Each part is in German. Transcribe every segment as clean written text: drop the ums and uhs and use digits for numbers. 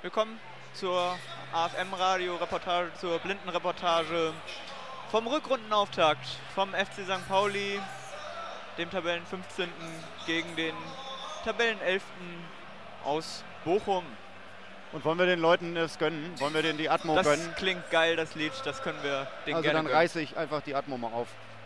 Willkommen zur AFM-Radio-Reportage, zur Blindenreportage vom Rückrundenauftakt vom FC St. Pauli, dem Tabellen 15. gegen den Tabellen 11. aus Bochum. Und wollen wir den Leuten es gönnen? Wollen wir denen die Atmo gönnen? Das klingt geil, das Lied, das können wir denen also gerne dann gönnen. reiße ich einfach die Atmo mal auf.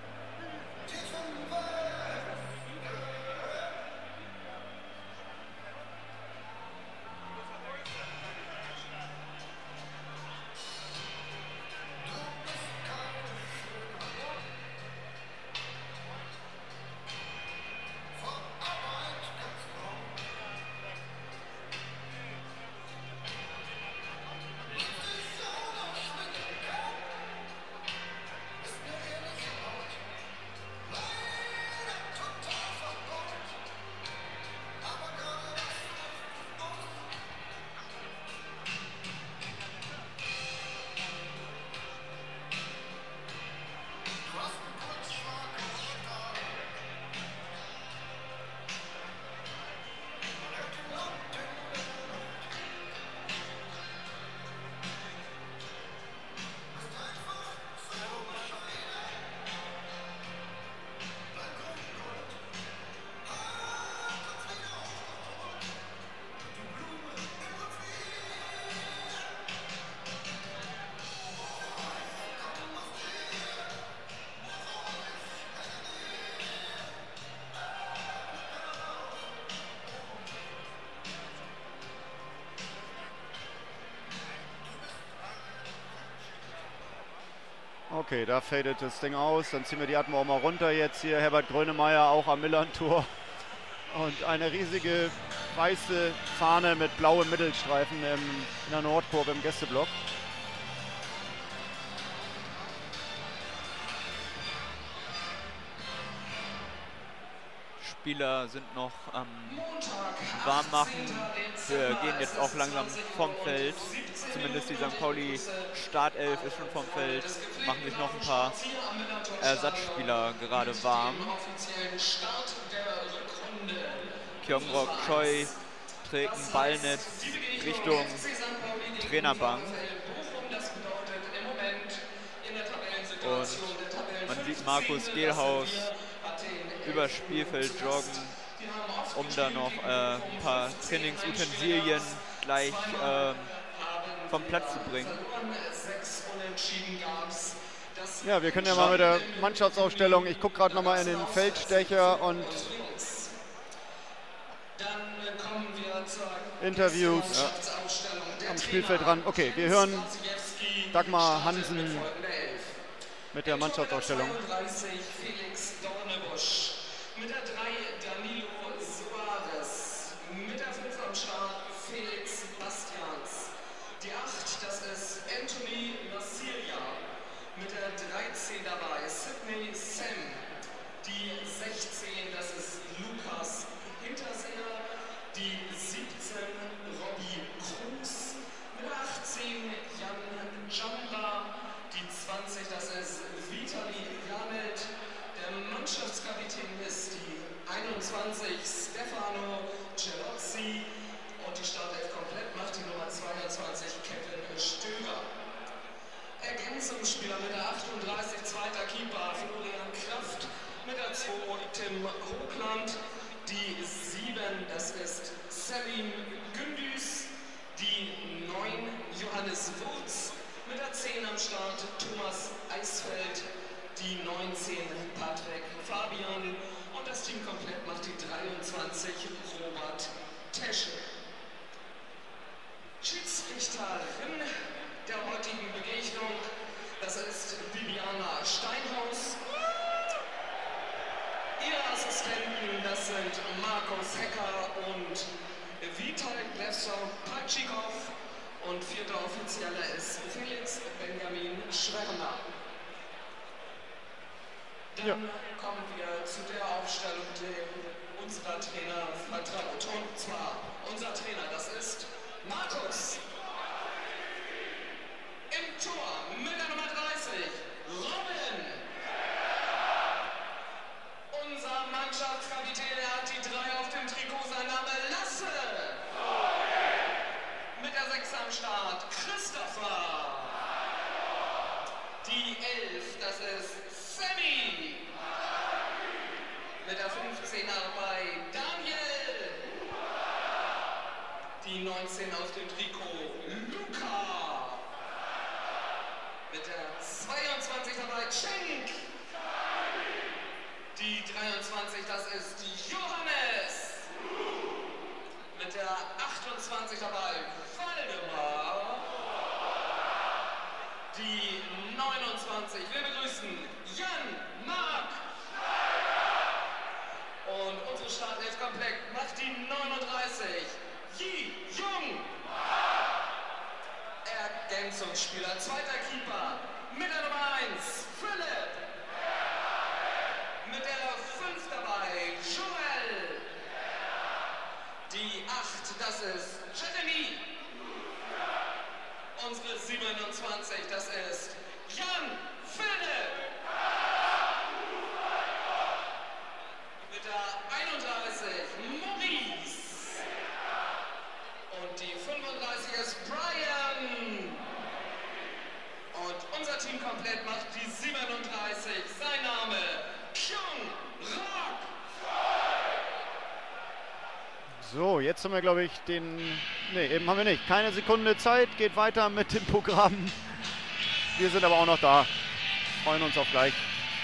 Okay, da fadet das Ding aus. Dann ziehen wir die Atmo auch mal runter jetzt hier. Herbert Grönemeyer auch am Millern-Tor. Und eine riesige weiße Fahne mit blauem Mittelstreifen in der Nordkurve im Gästeblock. Spieler sind noch am Warmmachen. Wir gehen jetzt auch langsam vom Feld. Zumindest die St. Pauli Startelf ist schon vom Feld. Machen sich noch ein paar Ersatzspieler gerade warm. Kyongrok Choi trägt ein Ballnetz Richtung Trainerbank. Und man sieht Markus Gehlhaus über Spielfeld joggen, um da noch ein paar Trainingsutensilien gleich vom Platz zu bringen. Ja, wir können ja mal mit der Mannschaftsaufstellung, ich gucke gerade nochmal in den Feldstecher und Interviews am Spielfeld ran. Okay, wir hören Dagmar Hansen mit der Mannschaftsaufstellung. Mit der 3 Danilo Soares, mit der 5 am Start Felix Bastians, die 8, das ist Anthony Masilia, mit der 13 dabei Sidney Sam, die 16, das ist Lukas Hinterseher, die 17 Robbie Kruse, mit der 18 Jan Jamba, die 20, das ist Vitali Janet, der Mannschaftskapitän ist die 21 Stefano Celozzi und die Startelf komplett macht die Nummer 22 Kevin Stöger. Ergänzungsspieler mit der 38 zweiter Keeper Florian Kraft, mit der 2 Tim Hochland, die 7 das ist Selim Gündüz, die 9 Johannes Wurz, mit der 10 am Start Thomas Eisfeld, die 19 Patrick Fabian und das Team komplett macht die 23 Robert Tesche. Schiedsrichterin der heutigen Begegnung, das ist Viviana Steinhaus. Ihre Assistenten, das sind Markus Hecker und Vital Glevsov-Patschikow und vierter Offizieller ist Felix Benjamin Schwerner. Dann kommen wir zu der Aufstellung, die unser Trainer vertraut. Und zwar unser Trainer, das ist Markus. Im Tor mit der Nummer 30, Robin. Unser Mannschaftskapitän, er hat die 3 auf dem Trikot, sein Name Lasse. Mit der 6 19 auf dem Trikot Luca. Mit der 22 dabei Cenk. Die 23, das ist Johannes. Mit der 28 dabei Waldemar. Die 29, wir begrüßen Jan Mark. Und unsere Startelf komplett macht die 39, Yi Jung. Ergänzungsspieler, zweiter Keeper, mit der Nummer 1, Philipp. Mit der 5 dabei, Joel. Die 8, das ist Jeremy. Unsere 27, das ist Jan Philipp. Mit der 31, Maurice. Und die 35 ist Brian. Und unser Team komplett macht die 37, sein Name, Kyung Rak. So, jetzt haben wir, glaube ich, eben haben wir nicht. Keine Sekunde Zeit, geht weiter mit dem Programm. Wir sind aber auch noch da. Freuen uns auf gleich.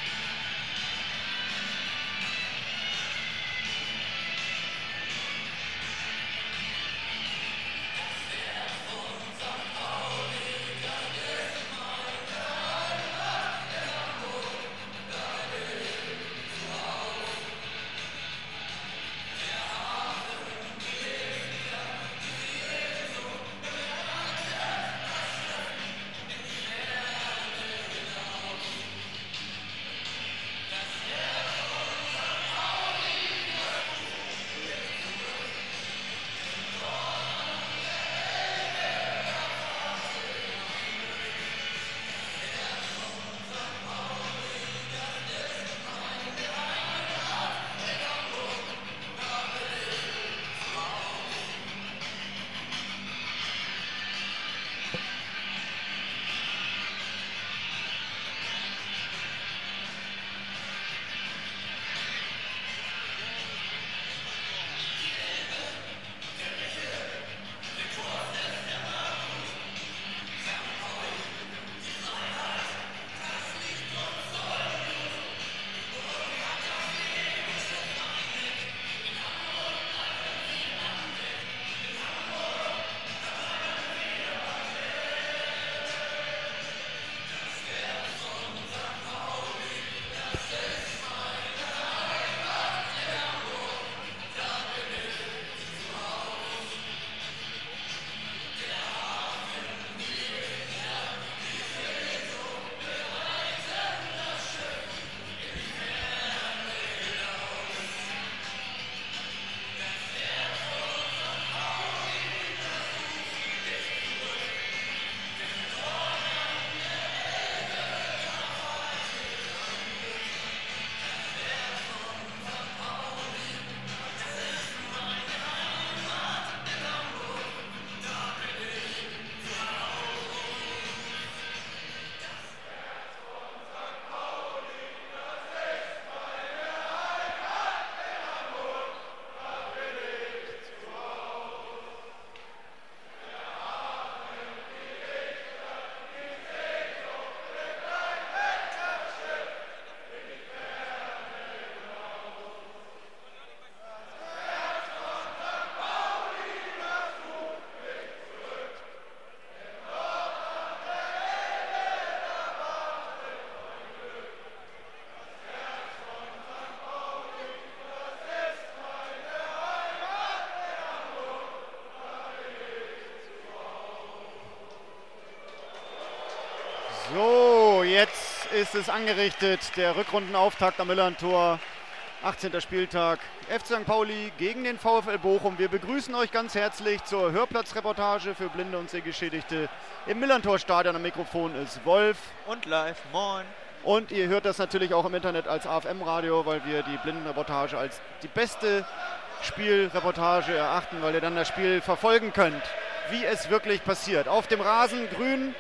So, jetzt ist es angerichtet, der Rückrundenauftakt am Millantor, 18. Spieltag, FC St. Pauli gegen den VfL Bochum. Wir begrüßen euch ganz herzlich zur Hörplatzreportage für Blinde und Sehgeschädigte im Millantor-Stadion. Am Mikrofon ist Wolf. Und live, moin. Und ihr hört das natürlich auch im Internet als AFM-Radio, weil wir die Blindenreportage als die beste Spielreportage erachten, weil ihr dann das Spiel verfolgen könnt, wie es wirklich passiert. Auf dem Rasen grün,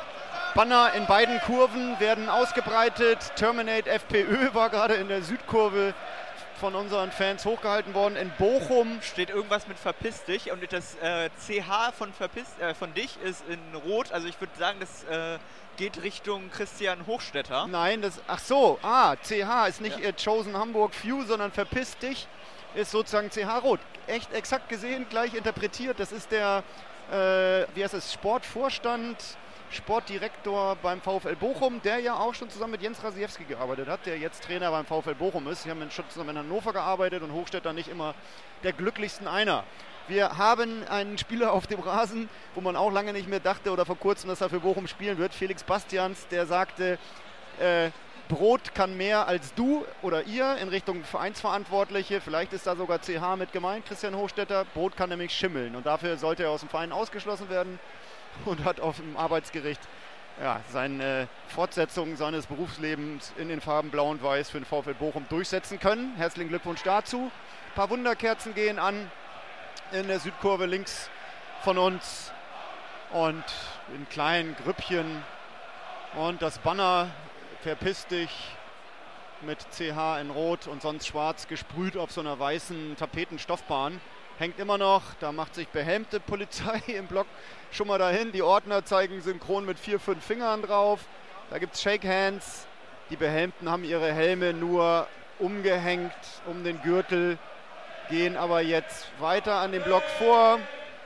Banner in beiden Kurven werden ausgebreitet. Terminate FPÖ war gerade in der Südkurve von unseren Fans hochgehalten worden. In Bochum steht irgendwas mit verpiss dich und das CH von dich ist in Rot. Also ich würde sagen, das geht Richtung Christian Hochstetter. Nein, CH ist nicht Chosen Hamburg Few, sondern verpiss dich ist sozusagen CH Rot. Echt exakt gesehen, gleich interpretiert. Das ist der, Sportvorstand, Sportdirektor beim VfL Bochum, der ja auch schon zusammen mit Jens Rasiewski gearbeitet hat, der jetzt Trainer beim VfL Bochum ist. Sie haben schon zusammen in Hannover gearbeitet und Hochstetter nicht immer der glücklichsten einer. Wir haben einen Spieler auf dem Rasen, wo man auch lange nicht mehr dachte oder vor kurzem, dass er für Bochum spielen wird, Felix Bastians, der sagte, Brot kann mehr als du oder ihr in Richtung Vereinsverantwortliche. Vielleicht ist da sogar CH mit gemeint, Christian Hochstetter. Brot kann nämlich schimmeln und dafür sollte er aus dem Verein ausgeschlossen werden und hat auf dem Arbeitsgericht seine Fortsetzung seines Berufslebens in den Farben Blau und Weiß für den VfL Bochum durchsetzen können. Herzlichen Glückwunsch dazu. Ein paar Wunderkerzen gehen an in der Südkurve links von uns und in kleinen Grüppchen und das Banner verpiss dich mit CH in Rot und sonst schwarz gesprüht auf so einer weißen Tapetenstoffbahn. Hängt immer noch, da macht sich behelmte Polizei im Block schon mal dahin. Die Ordner zeigen synchron mit 4, 5 Fingern drauf. Da gibt es Shake Hands. Die Behelmten haben ihre Helme nur umgehängt um den Gürtel, gehen aber jetzt weiter an den Block vor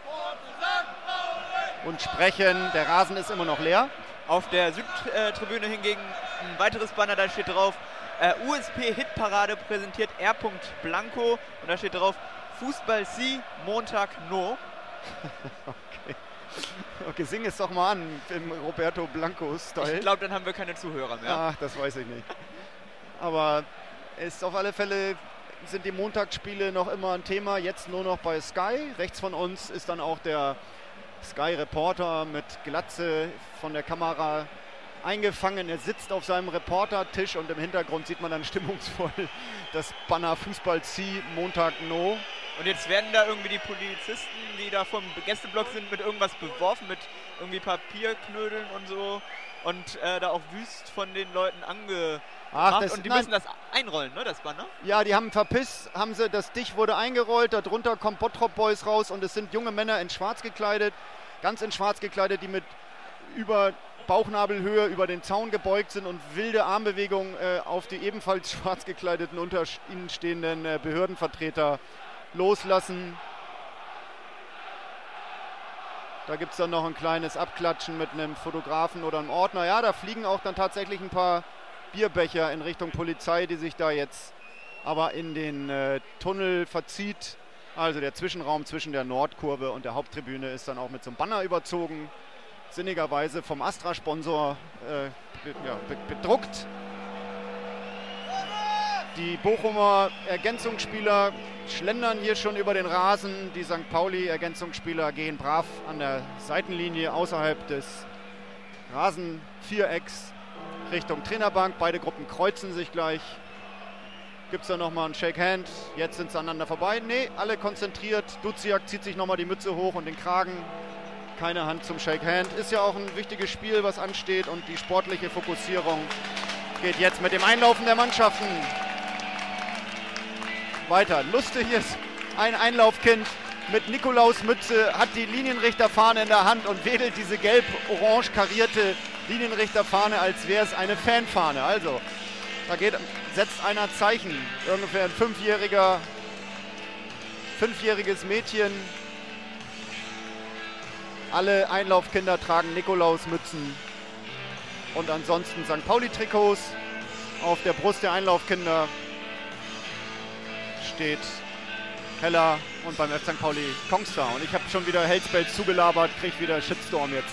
und sprechen. Der Rasen ist immer noch leer. Auf der Südtribüne hingegen ein weiteres Banner, da steht drauf, USP-Hitparade präsentiert R. Blanco und da steht drauf, Fußball Sie, Montag No. Okay, sing es doch mal an im Roberto Blanco-Style. Ich glaube, dann haben wir keine Zuhörer mehr. Ach, das weiß ich nicht. Aber ist auf alle Fälle sind die Montagsspiele noch immer ein Thema, jetzt nur noch bei Sky. Rechts von uns ist dann auch der Sky-Reporter mit Glatze von der Kamera eingefangen. Er sitzt auf seinem Reportertisch und im Hintergrund sieht man dann stimmungsvoll das Banner Fußball C, Montag No. Und jetzt werden da irgendwie die Polizisten, die da vom Gästeblock sind, mit irgendwas beworfen, mit irgendwie Papierknödeln und so. Und da auch wüst von den Leuten angemacht. Und die müssen das einrollen, ne, das Banner? Ja, die haben das Dich wurde eingerollt, darunter kommt Bottrop Boys raus und es sind junge Männer in schwarz gekleidet, ganz in schwarz gekleidet, die mit über Bauchnabelhöhe über den Zaun gebeugt sind und wilde Armbewegungen auf die ebenfalls schwarz gekleideten unter ihnen stehenden Behördenvertreter loslassen. Da gibt es dann noch ein kleines Abklatschen mit einem Fotografen oder einem Ordner. Ja, da fliegen auch dann tatsächlich ein paar Bierbecher in Richtung Polizei, die sich da jetzt aber in den Tunnel verzieht. Also der Zwischenraum zwischen der Nordkurve und der Haupttribüne ist dann auch mit so einem Banner überzogen. Sinnigerweise vom Astra-Sponsor bedruckt. Die Bochumer Ergänzungsspieler schlendern hier schon über den Rasen. Die St. Pauli-Ergänzungsspieler gehen brav an der Seitenlinie außerhalb des Rasenvierecks Richtung Trainerbank. Beide Gruppen kreuzen sich gleich. Gibt es da nochmal ein Shake Hand. Jetzt sind sie aneinander vorbei. Nee, alle konzentriert. Duziak zieht sich nochmal die Mütze hoch und den Kragen. Keine Hand zum Shake Hand. Ist ja auch ein wichtiges Spiel, was ansteht. Und die sportliche Fokussierung geht jetzt mit dem Einlaufen der Mannschaften weiter. Lustig ist, ein Einlaufkind mit Nikolausmütze hat die Linienrichterfahne in der Hand und wedelt diese gelb-orange karierte Linienrichterfahne, als wäre es eine Fanfahne. Also, da setzt einer Zeichen. Ungefähr ein fünfjähriges Mädchen. Alle Einlaufkinder tragen Nikolausmützen. Und ansonsten St. Pauli-Trikots. Auf der Brust der Einlaufkinder steht Heller und beim F. St. Pauli Kongstar. Und ich habe schon wieder Hellspells zugelabert, kriege wieder Shitstorm jetzt.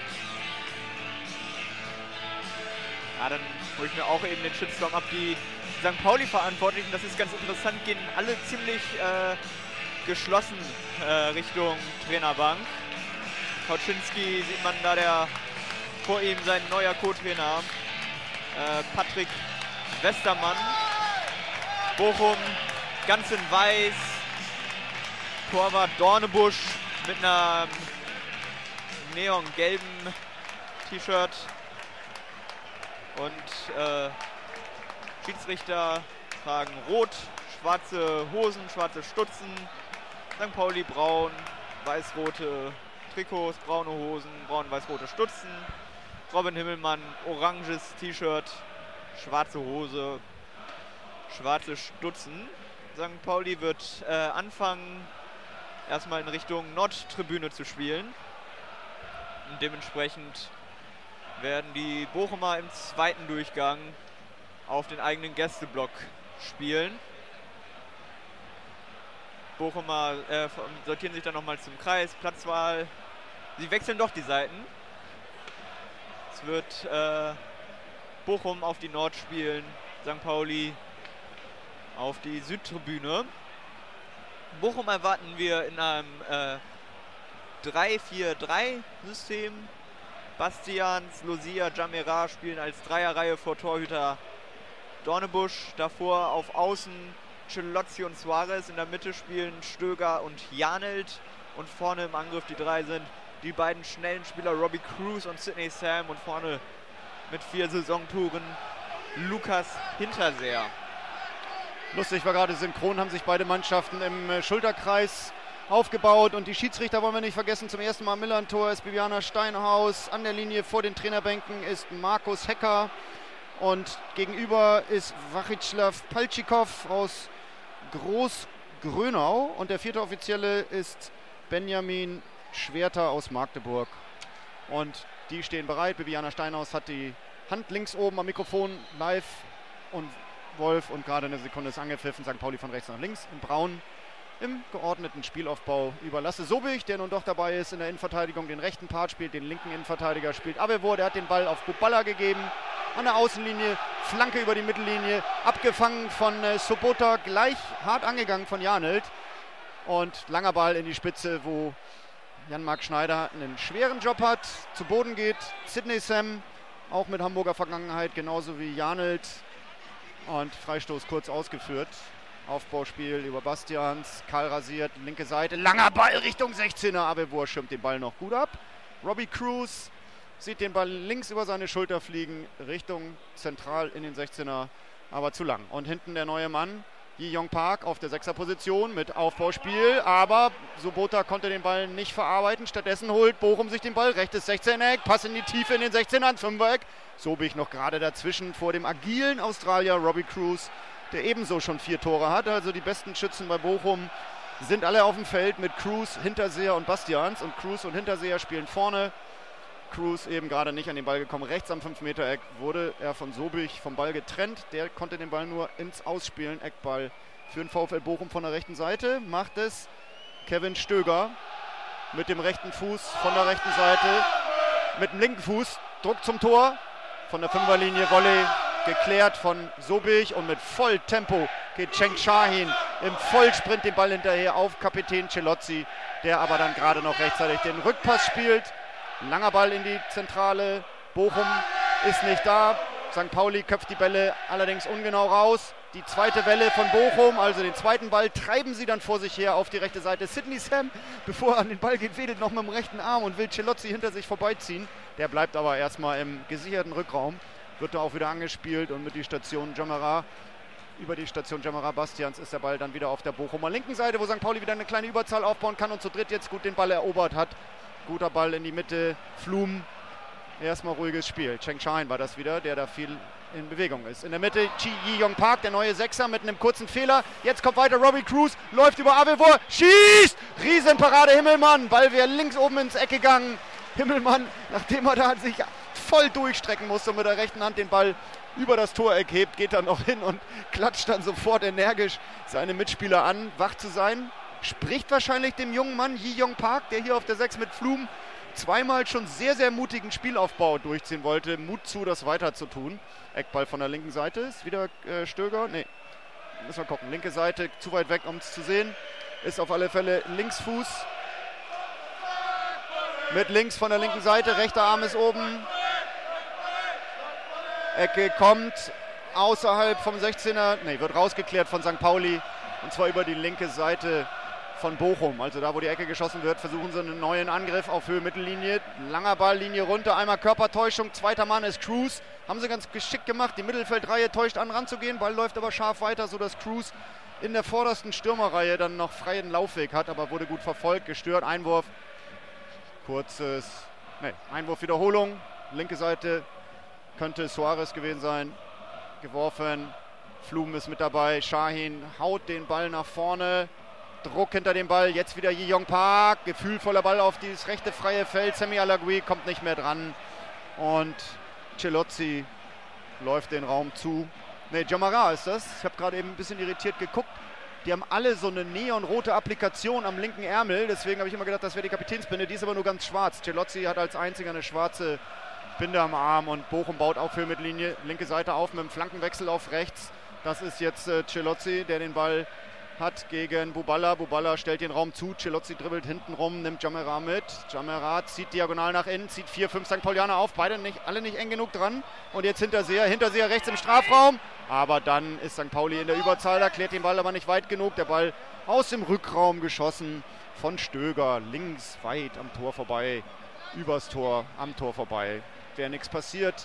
Ja, dann hole ich mir auch eben den Shitstorm ab. Die St. Pauli-Verantwortlichen, das ist ganz interessant, gehen alle ziemlich geschlossen Richtung Trainerbank. Kauczynski sieht man da, vor ihm sein neuer Co-Trainer Patrick Westermann. Bochum ganz in weiß. Torwart Dornebusch mit einer neongelben T-Shirt. Und Schiedsrichter tragen rot, schwarze Hosen, schwarze Stutzen. St. Pauli braun, weiß-rote Trikots, braune Hosen, braun-weiß-rote Stutzen. Robin Himmelmann, oranges T-Shirt, schwarze Hose, schwarze Stutzen. St. Pauli wird anfangen, erstmal in Richtung Nordtribüne zu spielen. Und dementsprechend werden die Bochumer im zweiten Durchgang auf den eigenen Gästeblock spielen. Bochumer sortieren sich dann nochmal zum Kreis, Platzwahl. Sie wechseln doch die Seiten. Es wird Bochum auf die Nord spielen, St. Pauli auf die Südtribüne. Bochum erwarten wir in einem 3-4-3-System. Bastians, Lucia, Jamera spielen als Dreierreihe vor Torhüter Dornebusch. Davor auf Außen Celozzi und Suarez. In der Mitte spielen Stöger und Janelt. Und vorne im Angriff die drei sind die beiden schnellen Spieler Robbie Cruz und Sidney Sam. Und vorne mit 4 Saisontouren Lukas Hinterseher. Lustig war gerade synchron, haben sich beide Mannschaften im Schulterkreis aufgebaut und die Schiedsrichter wollen wir nicht vergessen. Zum ersten Mal Millern-Tor ist Bibiana Steinhaus. An der Linie vor den Trainerbänken ist Markus Hecker und gegenüber ist Vachitslav Paltschikow aus Groß-Grönau und der 4. Offizielle ist Benjamin Schwerter aus Magdeburg. Und die stehen bereit. Bibiana Steinhaus hat die Hand links oben am Mikrofon live und Wolf und gerade eine Sekunde ist angepfiffen. St. Pauli von rechts nach links in braun im geordneten Spielaufbau über Lasse Sobich, der nun doch dabei ist in der Innenverteidigung, den rechten Part spielt, den linken Innenverteidiger spielt Avevor, der hat den Ball auf Buballa gegeben, an der Außenlinie, Flanke über die Mittellinie, abgefangen von Sobota, gleich hart angegangen von Janelt und langer Ball in die Spitze, wo Jan-Marc Schneider einen schweren Job hat, zu Boden geht, Sidney Sam, auch mit Hamburger Vergangenheit, genauso wie Janelt und Freistoß kurz ausgeführt. Aufbauspiel über Bastians, Karl rasiert, linke Seite, langer Ball Richtung 16er, Avevor schirmt den Ball noch gut ab. Robbie Cruz sieht den Ball links über seine Schulter fliegen, Richtung zentral in den 16er, aber zu lang. Und hinten der neue Mann, Ji-Young Park auf der 6er Position mit Aufbauspiel, aber Sobota konnte den Ball nicht verarbeiten, stattdessen holt Bochum sich den Ball, rechtes 16er-Eck, Pass in die Tiefe in den 16er, ans 5er-Eck. Sobich noch gerade dazwischen vor dem agilen Australier Robbie Cruz, der ebenso schon 4 Tore hat. Also die besten Schützen bei Bochum sind alle auf dem Feld mit Cruz, Hinterseher und Bastians. Und Cruz und Hinterseher spielen vorne. Cruz eben gerade nicht an den Ball gekommen. Rechts am 5-Meter-Eck wurde er von Sobich vom Ball getrennt. Der konnte den Ball nur ins Ausspielen. Eckball für den VfL Bochum von der rechten Seite. Macht es Kevin Stöger mit dem rechten Fuß von der rechten Seite. Mit dem linken Fuß. Druck zum Tor. Von der 5er-Linie Volley. Geklärt von Sobich und mit Volltempo geht Cenk Şahin im Vollsprint den Ball hinterher auf Kapitän Celozzi, der aber dann gerade noch rechtzeitig den Rückpass spielt. Langer Ball in die Zentrale, Bochum ist nicht da, St. Pauli köpft die Bälle allerdings ungenau raus. Die zweite Welle von Bochum, also den zweiten Ball, treiben sie dann vor sich her auf die rechte Seite. Sidney Sam, bevor er an den Ball geht, wedelt noch mit dem rechten Arm und will Celozzi hinter sich vorbeiziehen. Der bleibt aber erstmal im gesicherten Rückraum. Wird da auch wieder angespielt und mit die Station Jamera, über die Station Jamera Bastians ist der Ball dann wieder auf der Bochumer linken Seite, wo St. Pauli wieder eine kleine Überzahl aufbauen kann und zu dritt jetzt gut den Ball erobert hat. Guter Ball in die Mitte, Flum, erstmal ruhiges Spiel. Cenk Şahin war das wieder, der da viel in Bewegung ist. In der Mitte Ji-Young Park, der neue Sechser mit einem kurzen Fehler. Jetzt kommt weiter Robbie Cruz, läuft über Avevor, schießt! Riesenparade Himmelmann, Ball wäre links oben ins Eck gegangen. Himmelmann, nachdem er da sich voll durchstrecken musste und mit der rechten Hand den Ball über das Toreck hebt, geht er noch hin und klatscht dann sofort energisch seine Mitspieler an, wach zu sein. Spricht wahrscheinlich dem jungen Mann Ji-Young Park, der hier auf der 6 mit Flum zweimal schon sehr, sehr mutigen Spielaufbau durchziehen wollte. Mut zu, das weiter zu tun. Eckball von der linken Seite, ist wieder Stöger. Ne, müssen wir gucken. Linke Seite, zu weit weg, um es zu sehen. Ist auf alle Fälle Linksfuß. Mit links von der linken Seite, rechter Arm ist oben. Ecke kommt außerhalb vom 16er, ne, wird rausgeklärt von St. Pauli und zwar über die linke Seite von Bochum. Also da, wo die Ecke geschossen wird, versuchen sie einen neuen Angriff auf Höhe Mittellinie. Langer Ball, Linie runter, einmal Körpertäuschung, zweiter Mann ist Cruz. Haben sie ganz geschickt gemacht, die Mittelfeldreihe täuscht an ranzugehen, Ball läuft aber scharf weiter, sodass Cruz in der vordersten Stürmerreihe dann noch freien Laufweg hat, aber wurde gut verfolgt, gestört, Einwurf. Einwurf-Wiederholung, linke Seite, könnte Suarez gewesen sein, geworfen, Flum ist mit dabei, Şahin haut den Ball nach vorne, Druck hinter dem Ball, jetzt wieder Ji-Young Park, gefühlvoller Ball auf dieses rechte freie Feld, Semi Alagui kommt nicht mehr dran und Celozzi läuft den Raum zu. Diawara ist das, ich habe gerade eben ein bisschen irritiert geguckt. Die haben alle so eine neonrote Applikation am linken Ärmel, deswegen habe ich immer gedacht, das wäre die Kapitänsbinde, die ist aber nur ganz schwarz. Celozzi hat als einziger eine schwarze Binde am Arm und Bochum baut auf Höhenmittellinie, linke Seite auf mit dem Flankenwechsel auf rechts. Das ist jetzt Celozzi, der den Ball hat gegen Buballa. Buballa stellt den Raum zu, Celozzi dribbelt hinten rum, nimmt Diawara mit. Diawara zieht diagonal nach innen, zieht 4, 5 St. Paulianer auf, alle nicht eng genug dran. Und jetzt Hinterseher rechts im Strafraum. Aber dann ist St. Pauli in der Überzahl, da klärt den Ball aber nicht weit genug. Der Ball aus dem Rückraum geschossen von Stöger, links weit am Tor vorbei, übers Tor, am Tor vorbei. Wäre nichts passiert.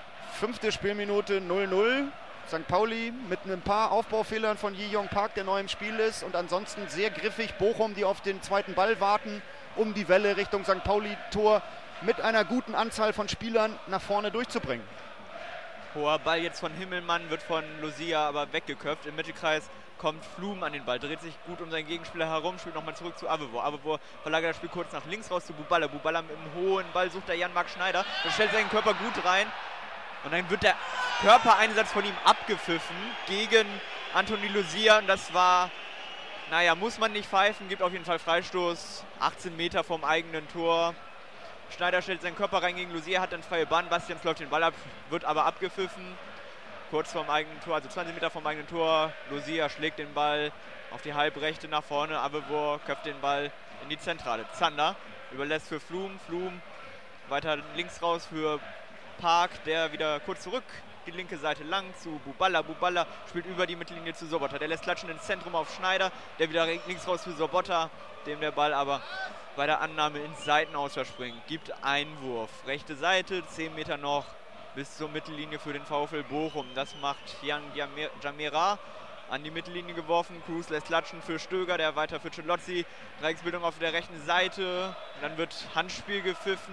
5. Spielminute 0-0. St. Pauli mit ein paar Aufbaufehlern von Ji-Young Park, der neu im Spiel ist. Und ansonsten sehr griffig Bochum, die auf den zweiten Ball warten, um die Welle Richtung St. Pauli-Tor mit einer guten Anzahl von Spielern nach vorne durchzubringen. Hoher Ball jetzt von Himmelmann, wird von Lucia aber weggeköpft. Im Mittelkreis kommt Flum an den Ball, dreht sich gut um seinen Gegenspieler herum, spielt nochmal zurück zu Avevor. Avevor verlagert das Spiel kurz nach links raus zu Buballa. Buballa mit einem hohen Ball sucht da Jan-Marc Schneider und stellt seinen Körper gut rein. Und dann wird der Körpereinsatz von ihm abgepfiffen gegen Anthony Lucia. Und das war, muss man nicht pfeifen, gibt auf jeden Fall Freistoß. 18 Meter vom eigenen Tor. Schneider stellt seinen Körper rein gegen Lucia, hat dann freie Bahn. Bastians läuft den Ball ab, wird aber abgepfiffen. Kurz vorm eigenen Tor, also 20 Meter vom eigenen Tor. Lucia schlägt den Ball auf die Halbrechte nach vorne. Avevor köpft den Ball in die Zentrale. Zander überlässt für Flum. Flum weiter links raus für Park, der wieder kurz zurück die linke Seite lang zu Buballa. Buballa spielt über die Mittellinie zu Sobotta. Der lässt klatschen ins Zentrum auf Schneider, der wieder links raus für Sobotta, dem der Ball aber bei der Annahme ins Seitenaus verspringt. Gibt Einwurf. Rechte Seite, 10 Meter noch bis zur Mittellinie für den VfL Bochum. Das macht Jan Diawara. An die Mittellinie geworfen. Cruz lässt klatschen für Stöger, der weiter für Celozzi. Dreiecksbildung auf der rechten Seite. Dann wird Handspiel gepfiffen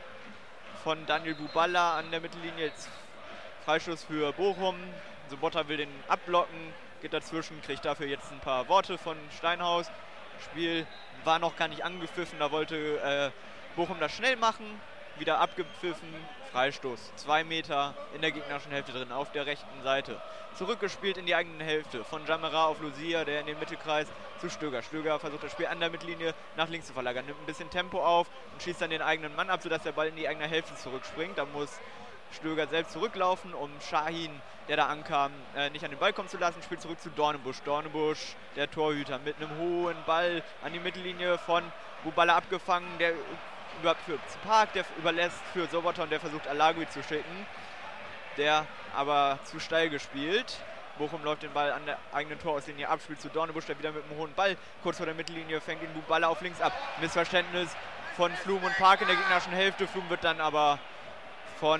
von Daniel Buballa an der Mittellinie. Jetzt Freistoß für Bochum. Sobotta will den abblocken, geht dazwischen, kriegt dafür jetzt ein paar Worte von Steinhaus. Spiel war noch gar nicht angepfiffen, da wollte Bochum das schnell machen. Wieder abgepfiffen, Freistoß. 2 Meter in der gegnerischen Hälfte drin, auf der rechten Seite. Zurückgespielt in die eigene Hälfte von Diawara auf Lucia, der in den Mittelkreis zu Stöger. Stöger versucht das Spiel an der Mittellinie nach links zu verlagern, nimmt ein bisschen Tempo auf und schießt dann den eigenen Mann ab, sodass der Ball in die eigene Hälfte zurückspringt. Da muss Stöger selbst zurücklaufen, um Şahin, der da ankam, nicht an den Ball kommen zu lassen. Spielt zurück zu Dornebusch. Dornebusch, der Torhüter, mit einem hohen Ball an die Mittellinie von Buballa abgefangen. Der überführt zu Park, der überlässt für Sobotta und der versucht Alagui zu schicken. Der aber zu steil gespielt. Bochum läuft den Ball an der eigenen Torauslinie ab, spielt zu Dornebusch, der wieder mit einem hohen Ball kurz vor der Mittellinie fängt ihn Buballa auf links ab. Missverständnis von Flum und Park in der gegnerischen Hälfte. Flum wird dann aber von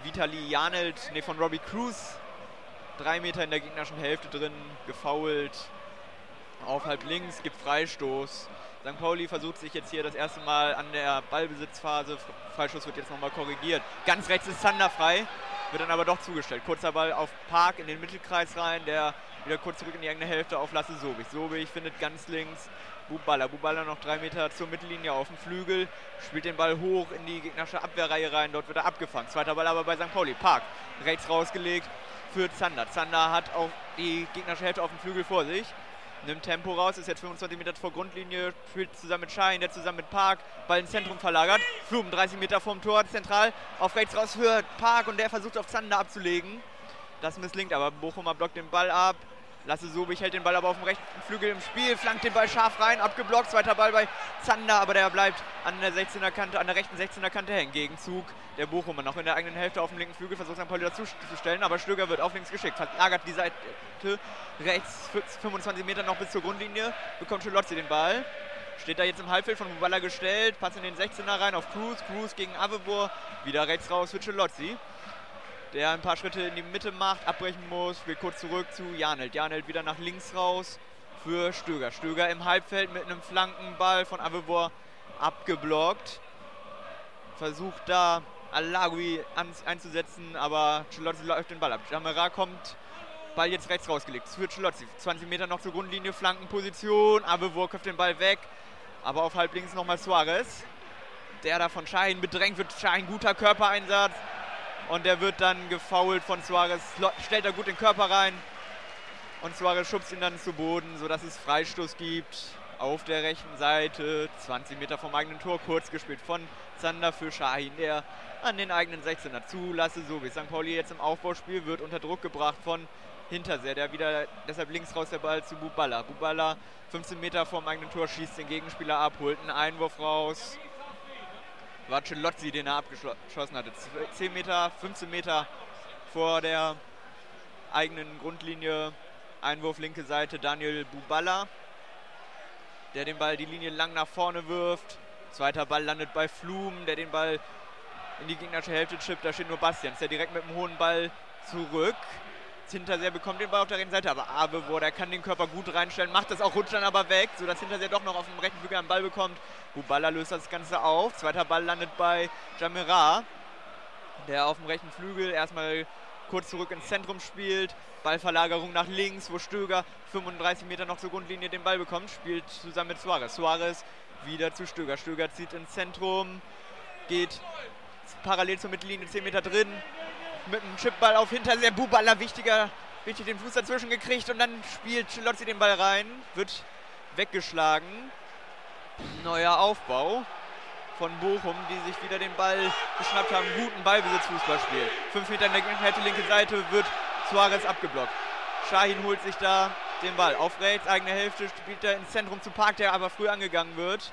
von Robbie Cruz 3 Meter in der gegnerischen Hälfte drin gefoult. Auf halb links, gibt Freistoß. St. Pauli versucht sich jetzt hier das erste Mal an der Ballbesitzphase. Freistoß wird jetzt nochmal korrigiert. Ganz rechts ist Zander frei, wird dann aber doch zugestellt. Kurzer Ball auf Park in den Mittelkreis rein, der wieder kurz zurück in die eigene Hälfte auf Lasse Sobich. Sobich findet ganz links Buballa. Buballa noch 3 Meter zur Mittellinie auf dem Flügel, spielt den Ball hoch in die gegnerische Abwehrreihe rein, dort wird er abgefangen. Zweiter Ball aber bei St. Pauli. Park rechts rausgelegt für Zander. Zander hat auch die gegnerische Hälfte auf dem Flügel vor sich. Nimmt Tempo raus, ist jetzt 25 Meter vor Grundlinie, spielt zusammen mit Şahin, der zusammen mit Park Ball ins Zentrum verlagert. Flum 30 Meter vom Tor, zentral auf rechts raus für Park und der versucht auf Zander abzulegen. Das misslingt aber, Bochumer blockt den Ball ab. Lasse Sobich hält den Ball aber auf dem rechten Flügel im Spiel, flankt den Ball scharf rein, abgeblockt, zweiter Ball bei Zander, aber der bleibt an der 16er Kante, an der rechten 16er Kante hängen. Gegenzug der Bochumer noch in der eigenen Hälfte auf dem linken Flügel, versucht St. Pauli dazu zu stellen, aber Stöger wird auf links geschickt, verlagert die Seite rechts 25 Meter noch bis zur Grundlinie, bekommt Celozzi den Ball, steht da jetzt im Halbfeld von Buballa gestellt, passt in den 16er rein auf Cruz, Cruz gegen Avevor, wieder rechts raus für Celozzi. der ein paar Schritte in die Mitte macht, abbrechen muss, spielt kurz zurück zu Janelt. Janelt wieder nach links raus für Stöger. Stöger im Halbfeld mit einem Flankenball von Avevor abgeblockt. Versucht da Alagui einzusetzen, aber Chelozzi läuft den Ball ab. Jamera kommt, Ball jetzt rechts rausgelegt für Chelozzi. 20 Meter noch zur Grundlinie, Flankenposition. Avevor köpft den Ball weg, aber auf halb links nochmal Suarez, der da von Şahin bedrängt wird. Şahin, guter Körpereinsatz. Und der wird dann gefoult von Suarez. Stellt er gut den Körper rein. Und Suarez schubst ihn dann zu Boden, sodass es Freistoß gibt. Auf der rechten Seite, 20 Meter vom eigenen Tor, kurz gespielt von Zander für Şahin, der an den eigenen 16er zulasse. So wie St. Pauli jetzt im Aufbauspiel wird unter Druck gebracht von Hinterseher, der wieder deshalb links raus der Ball zu Buballa. Buballa 15 Meter vom eigenen Tor, schießt den Gegenspieler ab, holt einen Einwurf raus. War Chelozzi, den er abgeschossen hatte. 10 Meter, 15 Meter vor der eigenen Grundlinie. Einwurf linke Seite, Daniel Buballa, der den Ball die Linie lang nach vorne wirft. Zweiter Ball landet bei Flum, der den Ball in die gegnerische Hälfte chippt. Da steht nur Bastians, der direkt mit dem hohen Ball zurück. Hinterseher bekommt den Ball auf der rechten Seite, aber Avevor, der kann den Körper gut reinstellen, macht das auch, rutscht dann aber weg, sodass Hinterseher doch noch auf dem rechten Flügel einen Ball bekommt. Buballa löst das Ganze auf. Zweiter Ball landet bei Jamera, der auf dem rechten Flügel erstmal kurz zurück ins Zentrum spielt. Ballverlagerung nach links, wo Stöger 35 Meter noch zur Grundlinie den Ball bekommt, spielt zusammen mit Suarez. Suarez wieder zu Stöger. Stöger zieht ins Zentrum, geht parallel zur Mittellinie, 10 Meter drin, mit einem Chipball auf Hinterseher. Buballa wichtig den Fuß dazwischen gekriegt und dann spielt Chelozzi den Ball rein, wird weggeschlagen. Neuer Aufbau von Bochum, die sich wieder den Ball geschnappt haben. Guten Ballbesitz-Fußballspiel. 5 Meter in der Hälfte, linke Seite, wird Suarez abgeblockt. Şahin holt sich da den Ball. Auf rechts, eigene Hälfte, spielt er ins Zentrum zu Park, der aber früh angegangen wird.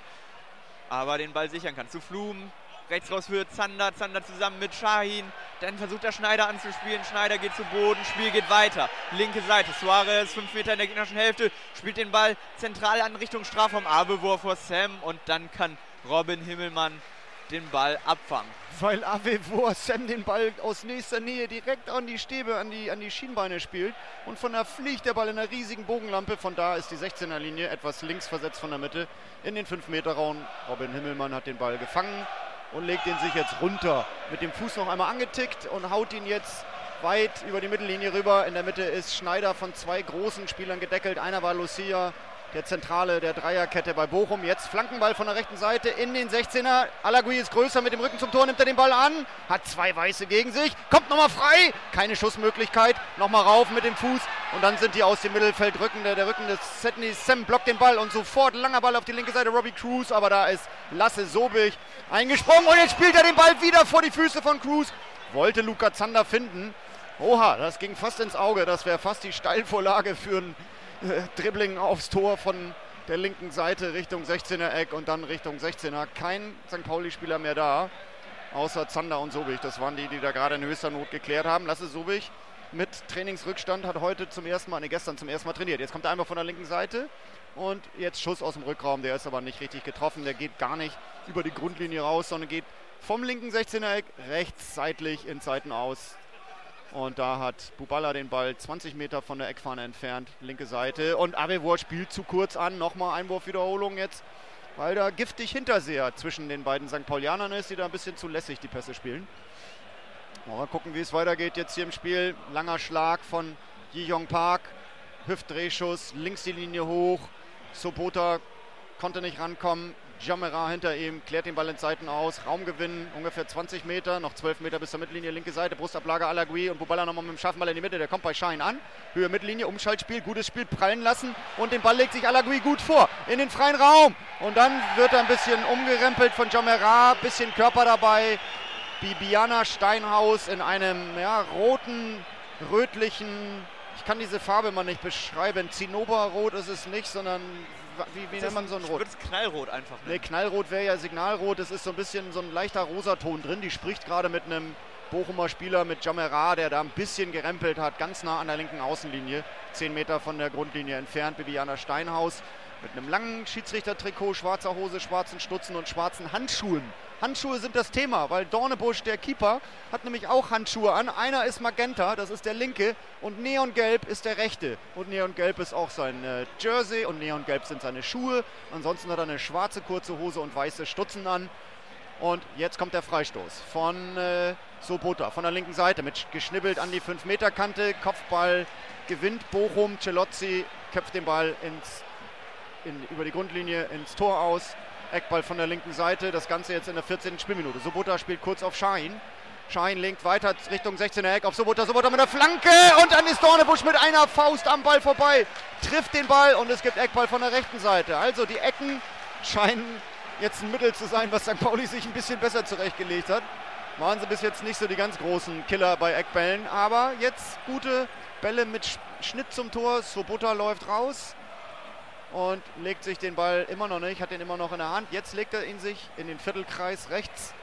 Aber den Ball sichern kann. Zu Flum, rechts raus für Zander. Zander zusammen mit Şahin. Dann versucht er Schneider anzuspielen. Schneider geht zu Boden, Spiel geht weiter. Linke Seite, Suarez, 5 Meter in der gegnerischen Hälfte, spielt den Ball zentral an Richtung Strafraum. Avevor vor Sam und dann kann Robin Himmelmann den Ball abfangen. Weil Avevor Sam den Ball aus nächster Nähe direkt an die Stäbe, an die Schienbeine spielt. Und von da fliegt der Ball in einer riesigen Bogenlampe. Von da ist die 16er-Linie etwas links versetzt von der Mitte in den 5-Meter-Raum. Robin Himmelmann hat den Ball gefangen und legt ihn sich jetzt runter. Mit dem Fuß noch einmal angetickt und haut ihn jetzt weit über die Mittellinie rüber. In der Mitte ist Schneider von 2 großen Spielern gedeckelt. Einer war Lucia, der Zentrale der Dreierkette bei Bochum. Jetzt Flankenball von der rechten Seite in den 16er. Alagui ist größer, mit dem Rücken zum Tor nimmt er den Ball an. Hat 2 Weiße gegen sich. Kommt nochmal frei. Keine Schussmöglichkeit. Nochmal rauf mit dem Fuß. Und dann sind die aus dem Mittelfeld Rücken. Der Rücken des Sydney Sam blockt den Ball. Und sofort langer Ball auf die linke Seite. Robbie Cruz. Aber da ist Lasse Sobich eingesprungen. Und jetzt spielt er den Ball wieder vor die Füße von Cruz. Wollte Luca Zander finden. Oha, das ging fast ins Auge. Das wäre fast die Steilvorlage für ein Dribbling aufs Tor von der linken Seite Richtung 16er Eck und dann Richtung 16er. Kein St. Pauli-Spieler mehr da, außer Zander und Sobich. Das waren die da gerade in höchster Not geklärt haben. Lasse Sobich mit Trainingsrückstand hat gestern zum ersten Mal trainiert. Jetzt kommt er einmal von der linken Seite und jetzt Schuss aus dem Rückraum. Der ist aber nicht richtig getroffen. Der geht gar nicht über die Grundlinie raus, sondern geht vom linken 16er Eck rechts seitlich in Seiten aus. Und da hat Buballa den Ball 20 Meter von der Eckfahne entfernt, linke Seite. Und Avevor spielt zu kurz an. Nochmal Einwurfwiederholung jetzt, weil da giftig Hinterseher zwischen den beiden St. Paulianern ist, die da ein bisschen zu lässig die Pässe spielen. Mal gucken, wie es weitergeht jetzt hier im Spiel. Langer Schlag von Ji-Young Park. Hüftdrehschuss, links die Linie hoch. Sobota konnte nicht rankommen. Jamera hinter ihm, klärt den Ball in Seiten aus. Raumgewinn, ungefähr 20 Meter, noch 12 Meter bis zur Mittellinie, linke Seite, Brustablage Alagui und Buballa nochmal mit dem scharfen Ball in die Mitte. Der kommt bei Şahin an. Höhe Mittellinie, Umschaltspiel, gutes Spiel, prallen lassen und den Ball legt sich Alagui gut vor in den freien Raum. Und dann wird er ein bisschen umgerempelt von Jamera, bisschen Körper dabei. Bibiana Steinhaus in einem roten, rötlichen, ich kann diese Farbe mal nicht beschreiben, Zinnoberrot ist es nicht, sondern wie nennt man so ein Rot? Ich würde es Knallrot einfach nennen. Nee, Knallrot wäre ja Signalrot. Es ist so ein bisschen so ein leichter Rosaton drin. Die spricht gerade mit einem Bochumer Spieler, mit Jamera, der da ein bisschen gerempelt hat, ganz nah an der linken Außenlinie. 10 Meter von der Grundlinie entfernt, Bibiana Steinhaus. Mit einem langen Schiedsrichtertrikot, schwarzer Hose, schwarzen Stutzen und schwarzen Handschuhen. Handschuhe sind das Thema, weil Dornebusch, der Keeper, hat nämlich auch Handschuhe an. Einer ist magenta, das ist der linke, und neongelb ist der rechte. Und neongelb ist auch sein Jersey und neongelb sind seine Schuhe. Ansonsten hat er eine schwarze kurze Hose und weiße Stutzen an. Und jetzt kommt der Freistoß von Sobota von der linken Seite mit geschnibbelt an die 5-Meter-Kante. Kopfball gewinnt Bochum. Celozzi köpft den Ball über die Grundlinie ins Tor aus. Eckball von der linken Seite. Das Ganze jetzt in der 14. Spielminute. Sobota spielt kurz auf Şahin. Şahin lenkt weiter Richtung 16er Eck auf Sobota. Sobota mit der Flanke und dann ist Dornebusch mit einer Faust am Ball vorbei. Trifft den Ball und es gibt Eckball von der rechten Seite. Also die Ecken scheinen jetzt ein Mittel zu sein, was St. Pauli sich ein bisschen besser zurechtgelegt hat. Waren sie bis jetzt nicht so die ganz großen Killer bei Eckbällen, aber jetzt gute Bälle mit Schnitt zum Tor. Sobota läuft raus und legt sich den Ball immer noch nicht, hat den immer noch in der Hand. Jetzt legt er ihn sich in den Viertelkreis rechts.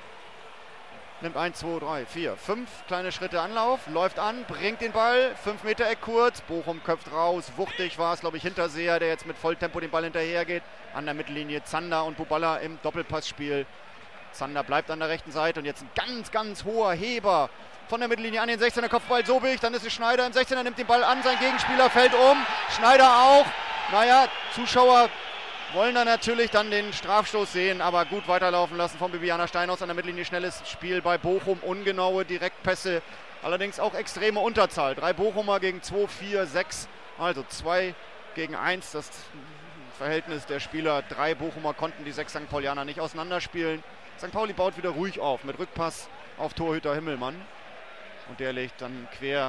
Nimmt 1, 2, 3, 4, 5 kleine Schritte Anlauf, läuft an, bringt den Ball, 5 Meter Eck kurz, Bochum köpft raus, wuchtig war es, glaube ich, Hinterseher, der jetzt mit Volltempo den Ball hinterher geht. An der Mittellinie Zander und Buballa im Doppelpassspiel. Zander bleibt an der rechten Seite und jetzt ein ganz, ganz hoher Heber von der Mittellinie an den 16er Kopfball Sobich, dann ist es Schneider im 16er, nimmt den Ball an, sein Gegenspieler fällt um, Schneider auch. Naja, Zuschauer wollen da natürlich dann den Strafstoß sehen, aber gut weiterlaufen lassen von Bibiana Steinhaus an der Mittellinie. Schnelles Spiel bei Bochum, ungenaue Direktpässe, allerdings auch extreme Unterzahl. 3 Bochumer gegen 2, 4, 6, also 2 gegen 1. Das Verhältnis der Spieler. 3 Bochumer konnten die 6 St. Paulianer nicht auseinanderspielen. St. Pauli baut wieder ruhig auf mit Rückpass auf Torhüter Himmelmann. Und der legt dann quer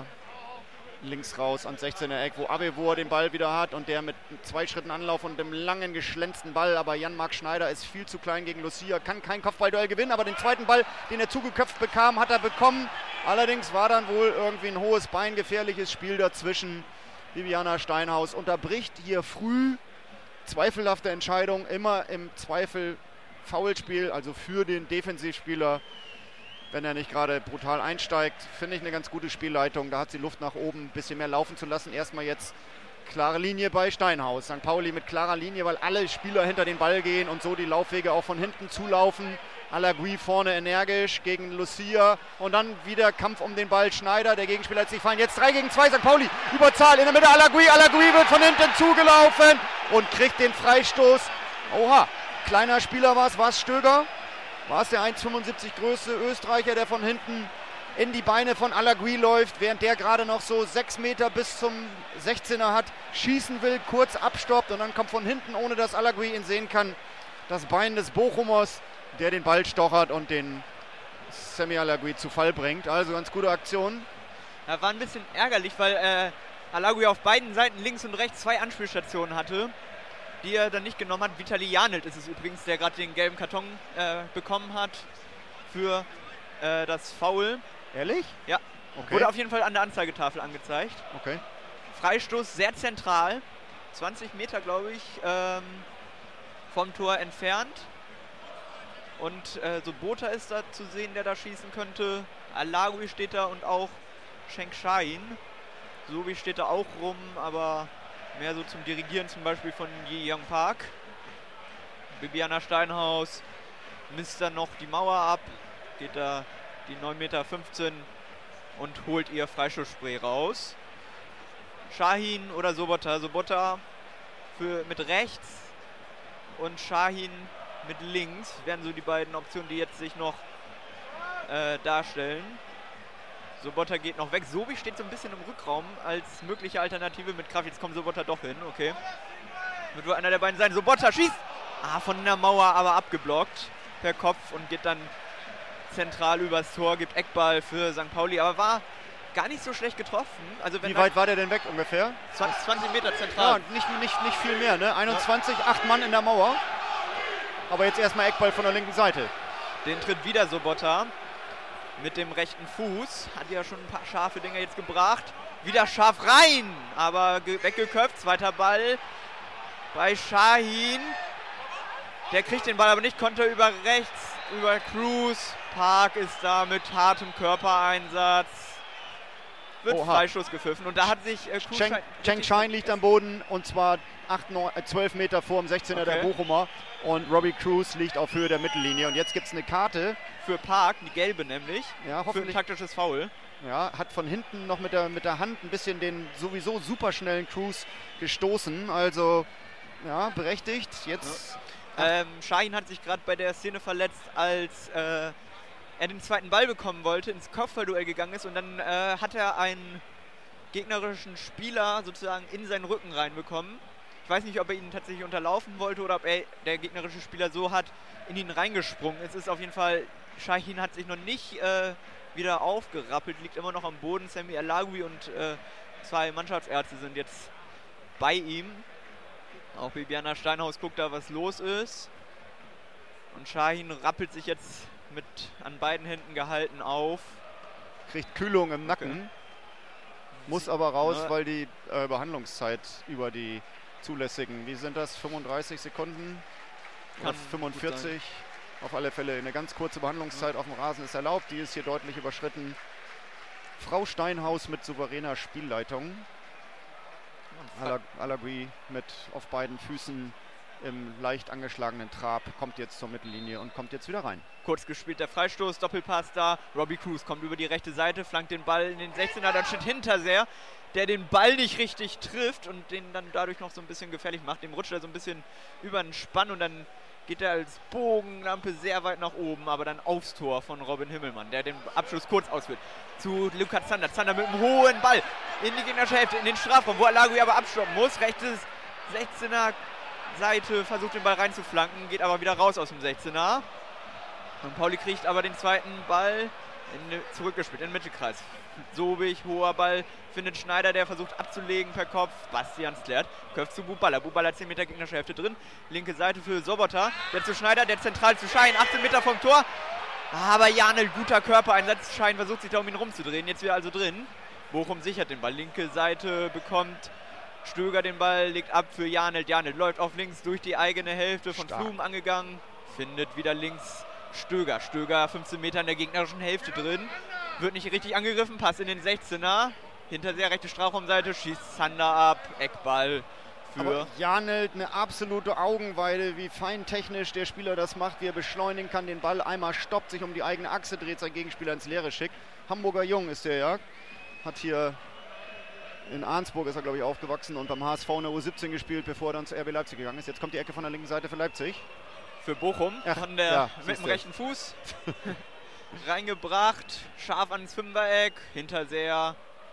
links raus ans 16er Eck, wo Abevor den Ball wieder hat und der mit 2 Schritten Anlauf und dem langen geschlänzten Ball, aber Jan-Marc Schneider ist viel zu klein gegen Lucia, kann kein Kopfballduell gewinnen, aber den zweiten Ball, den er zugeköpft bekam, hat er bekommen. Allerdings war dann wohl irgendwie ein hohes Bein, gefährliches Spiel dazwischen. Bibiana Steinhaus unterbricht hier früh, zweifelhafte Entscheidung, immer im Zweifel Foulspiel, also für den Defensivspieler, wenn er nicht gerade brutal einsteigt. Finde ich eine ganz gute Spielleitung. Da hat sie Luft nach oben, ein bisschen mehr laufen zu lassen. Erstmal jetzt klare Linie bei Steinhaus. St. Pauli mit klarer Linie, weil alle Spieler hinter den Ball gehen und so die Laufwege auch von hinten zulaufen. Alagui vorne energisch gegen Lucia und dann wieder Kampf um den Ball. Schneider, der Gegenspieler hat sich fallen. Jetzt 3 gegen 2, St. Pauli, Überzahl in der Mitte. Alagui wird von hinten zugelaufen und kriegt den Freistoß. Oha, kleiner Spieler war es Stöger. War es der 1,75 größte Österreicher, der von hinten in die Beine von Alagui läuft, während der gerade noch so 6 Meter bis zum 16er hat, schießen will, kurz abstoppt und dann kommt von hinten, ohne dass Alagui ihn sehen kann, das Bein des Bochumers, der den Ball stochert und den Semi Alagui zu Fall bringt. Also ganz gute Aktion. Ja, war ein bisschen ärgerlich, weil Alagui auf beiden Seiten links und rechts 2 Anspielstationen hatte, die er dann nicht genommen hat. Vitali Janelt ist es übrigens, der gerade den gelben Karton bekommen hat für das Foul. Ehrlich? Ja. Okay. Wurde auf jeden Fall an der Anzeigetafel angezeigt. Okay. Freistoß sehr zentral. 20 Meter, glaube ich, vom Tor entfernt. Und Sobota ist da zu sehen, der da schießen könnte. Alagui steht da und auch Schenk Şahin. Sobi steht da auch rum, aber mehr so zum Dirigieren zum Beispiel von Ji Young Park. Bibiana Steinhaus misst dann noch die Mauer ab, geht da die 9,15 Meter und holt ihr Freistoßspray raus. Şahin oder Sobota. Sobota mit rechts und Şahin mit links wären so die beiden Optionen, die jetzt sich noch darstellen. Sobota geht noch weg. Sobi steht so ein bisschen im Rückraum als mögliche Alternative mit Kraft. Jetzt kommt Sobota doch hin, okay. Wird wohl einer der beiden sein. Sobota schießt! Von der Mauer aber abgeblockt per Kopf und geht dann zentral übers Tor, gibt Eckball für St. Pauli, aber war gar nicht so schlecht getroffen. Also wenn wie weit war der denn weg ungefähr? 20 Meter zentral. Ja, nicht viel mehr, ne? 21, 8 Mann in der Mauer. Aber jetzt erstmal Eckball von der linken Seite. Den tritt wieder Sobota. Mit dem rechten Fuß. Hat ja schon ein paar scharfe Dinger jetzt gebracht. Wieder scharf rein. Aber weggeköpft. Zweiter Ball bei Şahin. Der kriegt den Ball aber nicht. Konter über rechts. Über Cruz. Park ist da mit hartem Körpereinsatz. wird Freischuss gepfiffen und da hat sich Cheng Shine liegt am Boden und zwar 12 Meter vor dem 16er der Bochumer und Robbie Cruz liegt auf Höhe der Mittellinie und jetzt gibt es eine Karte. Für Park, die gelbe nämlich, für ein taktisches Foul. Ja, hat von hinten noch mit der Hand ein bisschen den sowieso superschnellen Cruz gestoßen, also ja, berechtigt. Jetzt Şahin hat sich gerade bei der Szene verletzt, als er den zweiten Ball bekommen wollte, ins Kopfballduell gegangen ist und dann hat er einen gegnerischen Spieler sozusagen in seinen Rücken reinbekommen. Ich weiß nicht, ob er ihn tatsächlich unterlaufen wollte oder ob der gegnerische Spieler so hat in ihn reingesprungen. Es ist auf jeden Fall, Şahin hat sich noch nicht wieder aufgerappelt, liegt immer noch am Boden. Sami El-Laghoui und 2 Mannschaftsärzte sind jetzt bei ihm. Auch Bibiana Steinhaus guckt da, was los ist. Und Şahin rappelt sich jetzt mit an beiden Händen gehalten auf. Kriegt Kühlung im Nacken. Okay. Muss aber raus, weil die Behandlungszeit über die zulässigen, wie sind das, 35 Sekunden? Oder 45? Auf alle Fälle eine ganz kurze Behandlungszeit auf dem Rasen ist erlaubt. Die ist hier deutlich überschritten. Frau Steinhaus mit souveräner Spielleitung. El-Laghoui mit auf beiden Füßen im leicht angeschlagenen Trab kommt jetzt zur Mittellinie und kommt jetzt wieder rein. Kurz gespielt der Freistoß, Doppelpass da. Robbie Cruz kommt über die rechte Seite, flankt den Ball in den 16er. Dann steht Hinterseher, der den Ball nicht richtig trifft und den dann dadurch noch so ein bisschen gefährlich macht. Dem rutscht er so ein bisschen über den Spann und dann geht er als Bogenlampe sehr weit nach oben, aber dann aufs Tor von Robin Himmelmann, der den Abschluss kurz ausführt. Zu Luca Zander. Zander mit einem hohen Ball in die gegnerische Hälfte, in den Strafraum, wo El-Laghoui aber abstoppen muss. Rechtes 16er Seite versucht den Ball reinzuflanken, geht aber wieder raus aus dem 16er. Und Pauli kriegt aber den zweiten Ball zurückgespielt in den Mittelkreis. Sobig, hoher Ball, findet Schneider, der versucht abzulegen per Kopf. Bastians klärt, köpft zu Buballa. Buballa 10 Meter gegnerische Hälfte drin. Linke Seite für Sobota. Der zu Schneider, der zentral zu Şahin, 18 Meter vom Tor. Aber Janel, guter Körpereinsatz. Şahin versucht sich da um ihn rumzudrehen. Jetzt wieder also drin. Bochum sichert den Ball. Linke Seite bekommt Stöger den Ball, legt ab für Janelt. Janelt läuft auf links durch die eigene Hälfte, von Flum angegangen. Findet wieder links Stöger. Stöger 15 Meter in der gegnerischen Hälfte drin. Wird nicht richtig angegriffen, Pass in den 16er. Hinterseher rechte Strafraumseite, schießt Zander ab. Eckball für Janelt, eine absolute Augenweide, wie fein technisch der Spieler das macht, wie er beschleunigen kann, den Ball einmal stoppt, sich um die eigene Achse dreht, sein Gegenspieler ins Leere schickt. Hamburger Jung ist der, ja. Hat hier in Arnsburg ist er, glaube ich, aufgewachsen und beim HSV in der U17 gespielt, bevor er dann zu RB Leipzig gegangen ist. Jetzt kommt die Ecke von der linken Seite für Leipzig. Für Bochum, mit dem rechten Fuß reingebracht, scharf ans Fünfereck, Hinterseher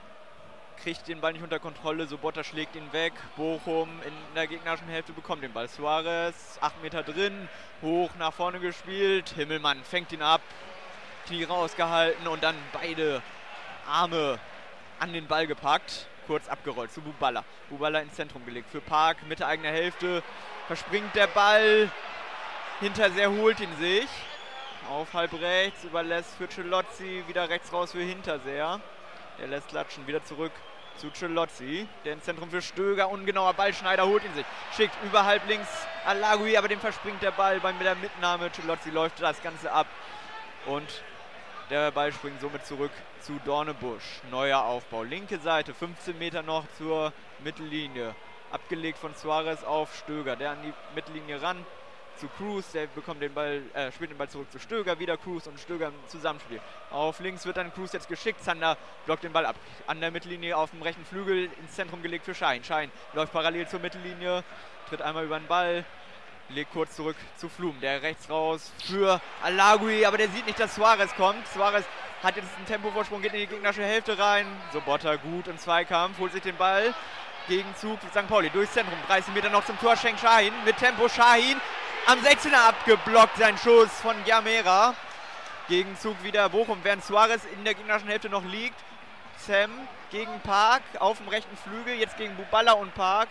kriegt den Ball nicht unter Kontrolle, Sobota schlägt ihn weg, Bochum in der gegnerischen Hälfte bekommt den Ball. Suarez, 8 Meter drin, hoch nach vorne gespielt, Himmelmann fängt ihn ab, Knie rausgehalten und dann beide Arme an den Ball gepackt, kurz abgerollt zu Buballa. Buballa ins Zentrum gelegt für Park, Mitte eigener Hälfte, verspringt der Ball, Hinterseher holt ihn sich, auf halb rechts, überlässt für Celozzi, wieder rechts raus für Hinterseher. Der lässt latschen, wieder zurück zu Celozzi, der ins Zentrum für Stöger, ungenauer Ball, Schneider holt ihn sich, schickt über halb links El-Laghoui, aber dem verspringt der Ball bei der Mitnahme, Celozzi läuft das Ganze ab und der Ball springt somit zurück zu Dornebusch. Neuer Aufbau, linke Seite, 15 Meter noch zur Mittellinie, abgelegt von Suarez auf Stöger, der an die Mittellinie ran, zu Cruz, der bekommt den Ball, spielt den Ball zurück zu Stöger, wieder Cruz und Stöger im Zusammenspiel. Auf links wird dann Cruz jetzt geschickt, Zander blockt den Ball ab. An der Mittellinie auf dem rechten Flügel ins Zentrum gelegt für Şahin. Şahin läuft parallel zur Mittellinie, tritt einmal über den Ball, legt kurz zurück zu Flum, der rechts raus für El-Laghoui, aber der sieht nicht, dass Suarez kommt. Suarez hat jetzt einen Tempovorsprung, geht in die gegnerische Hälfte rein. Sobota gut im Zweikampf, holt sich den Ball. Gegenzug St. Pauli durchs Zentrum, 30 Meter noch zum Tor, schenkt Şahin mit Tempo, Şahin am 16er abgeblockt, sein Schuss von Gamera. Gegenzug wieder Bochum, während Suarez in der gegnerischen Hälfte noch liegt. Sam gegen Park auf dem rechten Flügel, jetzt gegen Buballa und Park.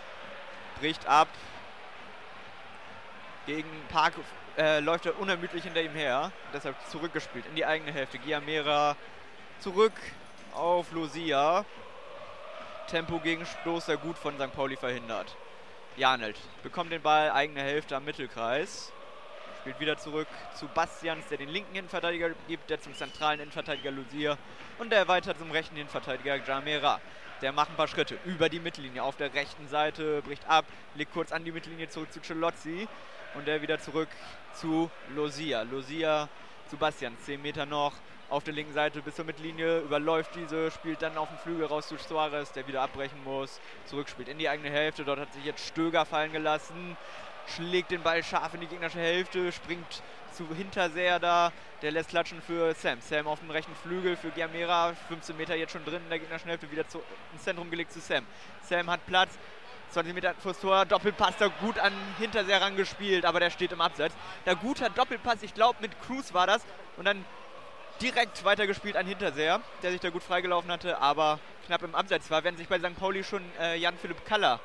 Bricht ab. Gegen Park läuft er unermüdlich hinter ihm her. Deshalb zurückgespielt in die eigene Hälfte. Giamera zurück auf Lucia. Tempo gegen Stoßer gut von St. Pauli verhindert. Janelt bekommt den Ball, eigene Hälfte am Mittelkreis. Spielt wieder zurück zu Bastians, der den linken Innenverteidiger gibt, der zum zentralen Innenverteidiger Lucia und der weiter zum rechten Innenverteidiger Jamera. Der macht ein paar Schritte über die Mittellinie auf der rechten Seite, bricht ab, legt kurz an die Mittellinie zurück zu Celozzi und der wieder zurück zu Lucia. Lucia zu Bastian, 10 Meter noch auf der linken Seite bis zur Mittellinie, überläuft diese, spielt dann auf den Flügel raus zu Suarez, der wieder abbrechen muss, zurückspielt in die eigene Hälfte. Dort hat sich jetzt Stöger fallen gelassen, schlägt den Ball scharf in die gegnerische Hälfte, springt zu Hinterseher da, der lässt klatschen für Sam. Sam auf dem rechten Flügel für Jamera, 15 Meter jetzt schon drin in der gegnerischen Hälfte, wieder ins Zentrum gelegt zu Sam. Sam hat Platz, 20 Meter vors Tor, Doppelpass, da gut an Hinterseher rangespielt, aber der steht im Abseits. Da guter Doppelpass, ich glaube mit Cruz war das, und dann direkt weitergespielt an Hinterseher, der sich da gut freigelaufen hatte, aber knapp im Abseits war, während sich bei St. Pauli schon Jan-Philipp Kaller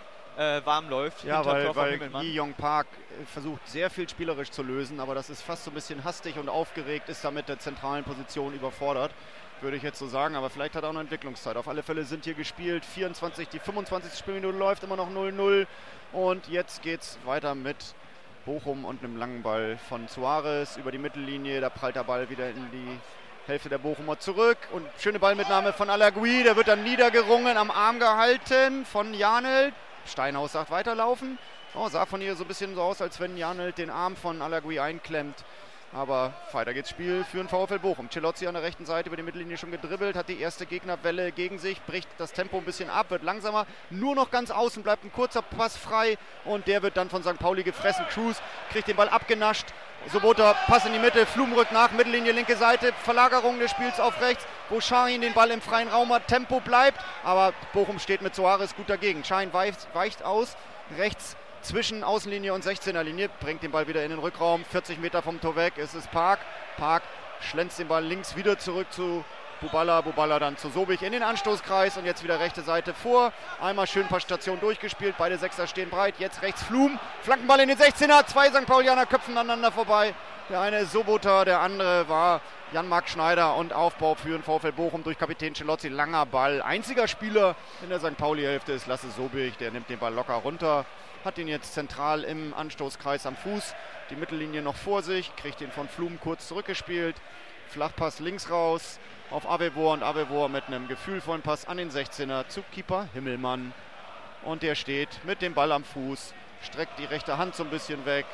warm läuft. Ja, weil Yi-Young Park versucht sehr viel spielerisch zu lösen, aber das ist fast so ein bisschen hastig und aufgeregt, ist damit der zentralen Position überfordert, würde ich jetzt so sagen, aber vielleicht hat er auch noch Entwicklungszeit. Auf alle Fälle sind hier gespielt, die 25. Spielminute läuft, immer noch 0-0 und jetzt geht's weiter mit Bochum und einem langen Ball von Suarez über die Mittellinie, da prallt der Ball wieder in die Hälfte der Bochumer zurück und schöne Ballmitnahme von Alagui, der wird dann niedergerungen, am Arm gehalten von Janelt. Steinhaus sagt weiterlaufen. Oh, sah von hier so ein bisschen so aus, als wenn Janelt den Arm von Alagui einklemmt. Aber weiter geht's Spiel für den VfL Bochum. Celozzi an der rechten Seite über die Mittellinie schon gedribbelt, hat die erste Gegnerwelle gegen sich, bricht das Tempo ein bisschen ab, wird langsamer, nur noch ganz außen, bleibt ein kurzer Pass frei und der wird dann von St. Pauli gefressen. Cruz kriegt den Ball abgenascht. Sobota, Pass in die Mitte, Flum rückt nach, Mittellinie, linke Seite, Verlagerung des Spiels auf rechts, wo Şahin den Ball im freien Raum hat, Tempo bleibt, aber Bochum steht mit Suarez gut dagegen. Şahin weicht aus, rechts zwischen Außenlinie und 16er Linie, bringt den Ball wieder in den Rückraum, 40 Meter vom Tor weg, es ist Park schlänzt den Ball links wieder zurück zu Buballa dann zu Sobich in den Anstoßkreis und jetzt wieder rechte Seite vor. Einmal schön ein paar Stationen durchgespielt, beide Sechser stehen breit, jetzt rechts Flum, Flankenball in den 16er, zwei St. Paulianer köpfen aneinander vorbei. Der eine ist Sobota, der andere war Jan-Marc Schneider und Aufbau für den VfL Bochum durch Kapitän Celozzi, langer Ball. Einziger Spieler in der St. Pauli-Hälfte ist Lasse Sobich, der nimmt den Ball locker runter, hat ihn jetzt zentral im Anstoßkreis am Fuß, die Mittellinie noch vor sich, kriegt ihn von Flum kurz zurückgespielt, Flachpass links raus auf Avevor und Avevor mit einem gefühlvollen Pass an den 16er zu Keeper Himmelmann. Und der steht mit dem Ball am Fuß, streckt die rechte Hand so ein bisschen weg.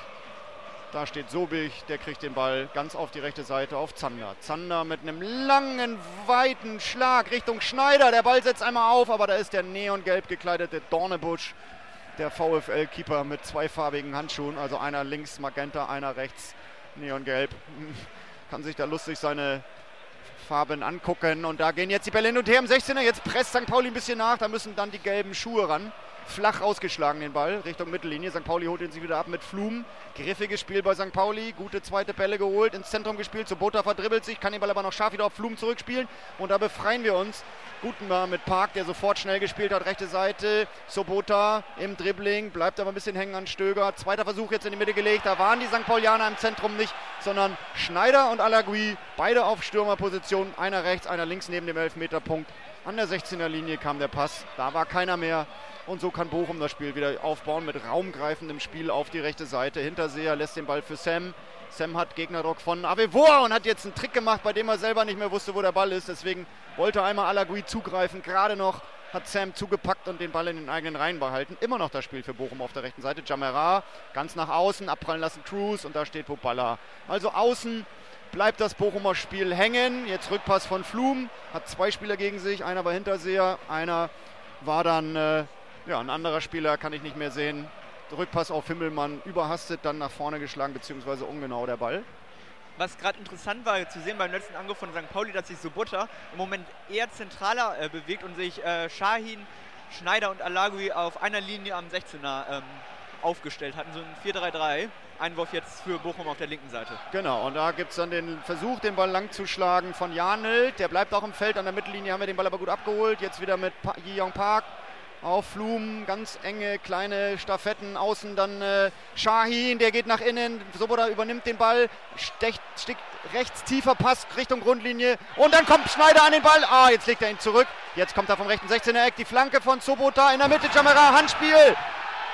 Da steht Sobich, der kriegt den Ball ganz auf die rechte Seite auf Zander. Zander mit einem langen, weiten Schlag Richtung Schneider. Der Ball setzt einmal auf, aber da ist der neongelb gekleidete Dornebusch, der VfL-Keeper mit zweifarbigen Handschuhen. Also einer links Magenta, einer rechts neongelb. Kann sich da lustig seine Farben angucken. Und da gehen jetzt die Bälle hin und her im 16er. Jetzt presst St. Pauli ein bisschen nach. Da müssen dann die gelben Schuhe ran. Flach rausgeschlagen den Ball Richtung Mittellinie. St. Pauli holt ihn sich wieder ab mit Flum. Griffiges Spiel bei St. Pauli. Gute zweite Bälle geholt, ins Zentrum gespielt. Sobota verdribbelt sich, kann den Ball aber noch scharf wieder auf Flum zurückspielen. Und da befreien wir uns. Guten Mal mit Park, der sofort schnell gespielt hat. Rechte Seite. Sobota im Dribbling, bleibt aber ein bisschen hängen an Stöger. Zweiter Versuch jetzt in die Mitte gelegt. Da waren die St. Paulianer im Zentrum nicht, sondern Schneider und Alagui. Beide auf Stürmerposition. Einer rechts, einer links neben dem Elfmeterpunkt. An der 16er Linie kam der Pass. Da war keiner mehr. Und so kann Bochum das Spiel wieder aufbauen mit raumgreifendem Spiel auf die rechte Seite. Hinterseher lässt den Ball für Sam. Sam hat Gegnerdruck von Avevor und hat jetzt einen Trick gemacht, bei dem er selber nicht mehr wusste, wo der Ball ist. Deswegen wollte einmal Alagui zugreifen. Gerade noch hat Sam zugepackt und den Ball in den eigenen Reihen behalten. Immer noch das Spiel für Bochum auf der rechten Seite. Jamera ganz nach außen, abprallen lassen Cruz und da steht Buballa. Also außen bleibt das Bochumer Spiel hängen. Jetzt Rückpass von Flum, hat zwei Spieler gegen sich. Einer war Hinterseher, einer war dann ein anderer Spieler, kann ich nicht mehr sehen. Rückpass auf Himmelmann, überhastet, dann nach vorne geschlagen, beziehungsweise ungenau der Ball. Was gerade interessant war zu sehen beim letzten Angriff von St. Pauli, dass sich Sobota im Moment eher zentraler bewegt und sich Şahin, Schneider und Alagui auf einer Linie am 16er aufgestellt hatten. So ein 4-3-3. Einwurf jetzt für Bochum auf der linken Seite. Genau, und da gibt es dann den Versuch, den Ball lang zu schlagen von Janelt. Der bleibt auch im Feld, an der Mittellinie haben wir den Ball aber gut abgeholt. Jetzt wieder mit Yi-Young Park. Auf Flum, ganz enge, kleine Staffetten, außen dann Şahin, der geht nach innen, Sobota übernimmt den Ball, steckt rechts tiefer Pass Richtung Grundlinie und dann kommt Schneider an den Ball, jetzt legt er ihn zurück, jetzt kommt er vom rechten 16er Eck, die Flanke von Sobota in der Mitte, Jamera, Handspiel,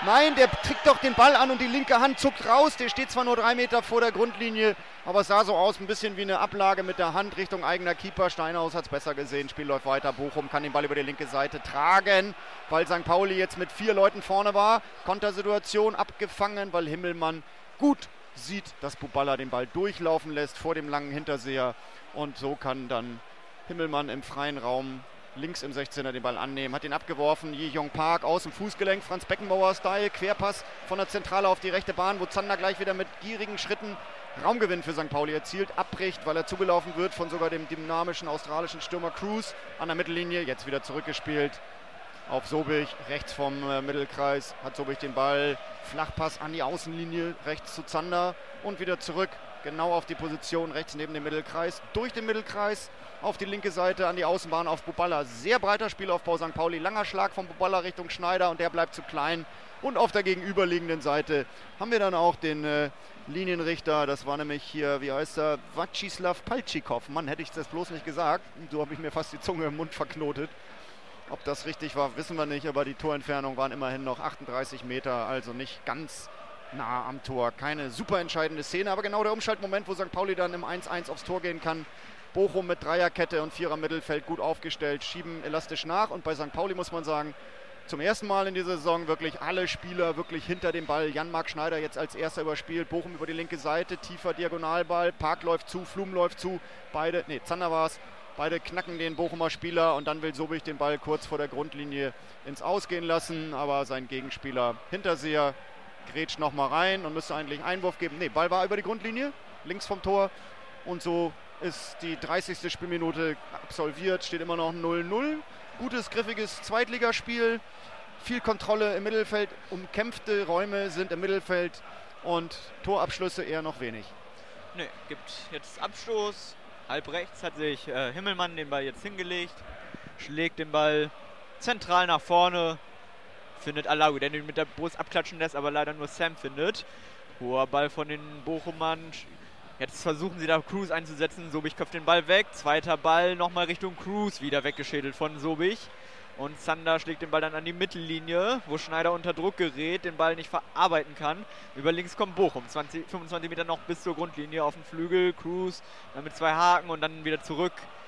Nein, der kriegt doch den Ball an und die linke Hand zuckt raus. Der steht zwar nur 3 Meter vor der Grundlinie, aber es sah so aus, ein bisschen wie eine Ablage mit der Hand Richtung eigener Keeper. Steinhaus hat es besser gesehen. Spiel läuft weiter. Bochum kann den Ball über die linke Seite tragen, weil St. Pauli jetzt mit 4 Leuten vorne war. Kontersituation abgefangen, weil Himmelmann gut sieht, dass Buballa den Ball durchlaufen lässt vor dem langen Hinterseher. Und so kann dann Himmelmann im freien Raum links im 16er den Ball annehmen, hat ihn abgeworfen, Ji-Young Park aus dem Fußgelenk, Franz Beckenbauer-Style, Querpass von der Zentrale auf die rechte Bahn, wo Zander gleich wieder mit gierigen Schritten Raumgewinn für St. Pauli erzielt, abbricht, weil er zugelaufen wird von sogar dem dynamischen australischen Stürmer Cruz an der Mittellinie, jetzt wieder zurückgespielt auf Sobich, rechts vom Mittelkreis, hat Sobich den Ball, Flachpass an die Außenlinie, rechts zu Zander und wieder zurück, genau auf die Position rechts neben dem Mittelkreis, durch den Mittelkreis, auf die linke Seite an die Außenbahn auf Buballa. Sehr breiter Spielaufbau St. Pauli. Langer Schlag von Buballa Richtung Schneider und der bleibt zu klein. Und auf der gegenüberliegenden Seite haben wir dann auch den Linienrichter. Das war nämlich hier, wie heißt er? Vacislav Paltschikow. Mann, hätte ich das bloß nicht gesagt. So habe ich mir fast die Zunge im Mund verknotet. Ob das richtig war, wissen wir nicht. Aber die Torentfernung waren immerhin noch 38 Meter. Also nicht ganz nah am Tor. Keine super entscheidende Szene. Aber genau der Umschaltmoment, wo St. Pauli dann im 1-1 aufs Tor gehen kann. Bochum mit Dreierkette und Vierer Mittelfeld gut aufgestellt, schieben elastisch nach. Und bei St. Pauli muss man sagen, zum ersten Mal in dieser Saison wirklich alle Spieler wirklich hinter dem Ball. Jan-Marc Schneider jetzt als erster überspielt, Bochum über die linke Seite, tiefer Diagonalball, Park läuft zu, Flum läuft zu, Zander war es, beide knacken den Bochumer Spieler und dann will Sobich den Ball kurz vor der Grundlinie ins Ausgehen lassen, aber sein Gegenspieler Hinterseher grätscht nochmal rein und müsste eigentlich Einwurf geben. Ne, Ball war über die Grundlinie, links vom Tor und so ist die 30. Spielminute absolviert, steht immer noch 0-0. Gutes, griffiges Zweitligaspiel, viel Kontrolle im Mittelfeld, umkämpfte Räume sind im Mittelfeld und Torabschlüsse eher noch wenig. Ne, gibt jetzt Abstoß. Halb rechts hat sich Himmelmann den Ball jetzt hingelegt, schlägt den Ball zentral nach vorne, findet Alaoui, der ihn mit der Brust abklatschen lässt, aber leider nur Sam findet. Hoher Ball von den Bochumern. Jetzt versuchen sie da Cruz einzusetzen. Sobich köpft den Ball weg. Zweiter Ball nochmal Richtung Cruz. Wieder weggeschädelt von Sobich. Und Zander schlägt den Ball dann an die Mittellinie, wo Schneider unter Druck gerät, den Ball nicht verarbeiten kann. Über links kommt Bochum. 25 Meter noch bis zur Grundlinie auf dem Flügel. Cruz dann mit 2 Haken und dann wieder zurück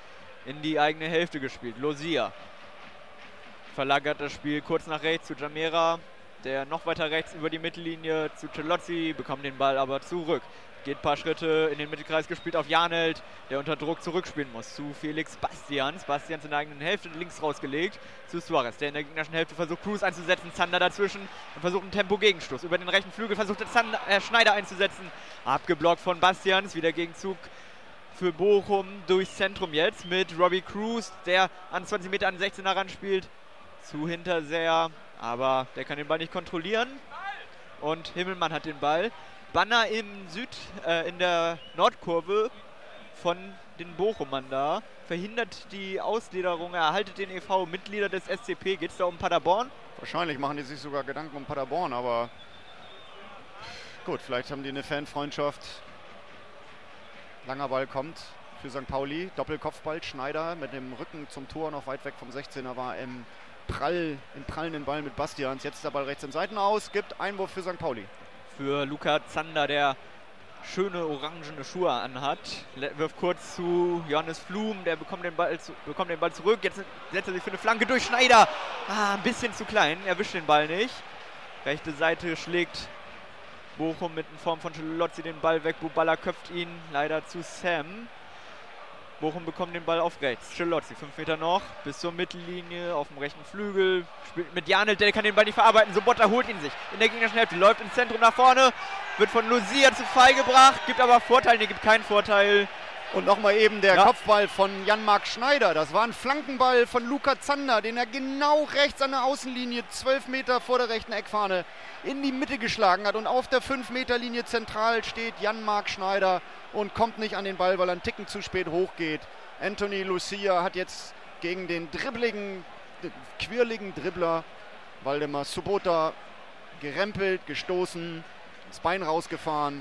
in die eigene Hälfte gespielt. Losia verlagert das Spiel kurz nach rechts zu Jamera. Der noch weiter rechts über die Mittellinie zu Celozzi, bekommt den Ball aber zurück. Geht ein paar Schritte in den Mittelkreis gespielt auf Janelt, der unter Druck zurückspielen muss zu Felix Bastians. Bastians in der eigenen Hälfte links rausgelegt zu Suarez, der in der gegnerischen Hälfte versucht Cruz einzusetzen. Zander dazwischen und versucht einen Tempo-Gegenstoß. Über den rechten Flügel versucht der Schneider einzusetzen. Abgeblockt von Bastians, wieder Gegenzug für Bochum durchs Zentrum jetzt mit Robbie Cruz, der an 20 Meter an 16er ran spielt. Zu Hinterseher, aber der kann den Ball nicht kontrollieren. Und Himmelmann hat den Ball. Banner in der Nordkurve von den Bochumern da. Verhindert die Auslederung, erhaltet den e.V. Mitglieder des SCP. Geht es da um Paderborn? Wahrscheinlich machen die sich sogar Gedanken um Paderborn, aber gut, vielleicht haben die eine Fanfreundschaft. Langer Ball kommt für St. Pauli. Doppelkopfball, Schneider mit dem Rücken zum Tor, noch weit weg vom 16er, war im prallenden Ball mit Bastians. Jetzt der Ball rechts im Seitenaus, gibt Einwurf für St. Pauli. Für Luca Zander, der schöne orangene Schuhe anhat. Wirft kurz zu Johannes Flum, der bekommt den Ball zurück. Jetzt setzt er sich für eine Flanke durch. Schneider, ein bisschen zu klein, erwischt den Ball nicht. Rechte Seite schlägt Bochum mit in Form von Celozzi den Ball weg. Buballa köpft ihn leider zu Sam. Bochum bekommt den Ball auf rechts. Celozzi, 5 Meter noch, bis zur Mittellinie, auf dem rechten Flügel. Spielt mit Janelt, der kann den Ball nicht verarbeiten. Sobotta holt ihn sich in der gegnerischen Hälfte, läuft ins Zentrum nach vorne, wird von Losia zu Fall gebracht, gibt aber Vorteil, gibt keinen Vorteil. Und nochmal eben der Kopfball von Jan-Marc Schneider. Das war ein Flankenball von Luca Zander, den er genau rechts an der Außenlinie, 12 Meter vor der rechten Eckfahne, in die Mitte geschlagen hat. Und auf der 5-Meter-Linie zentral steht Jan-Marc Schneider und kommt nicht an den Ball, weil er einen Ticken zu spät hochgeht. Anthony Lucia hat jetzt gegen den quirligen Dribbler Waldemar Sobotta gerempelt, gestoßen, das Bein rausgefahren.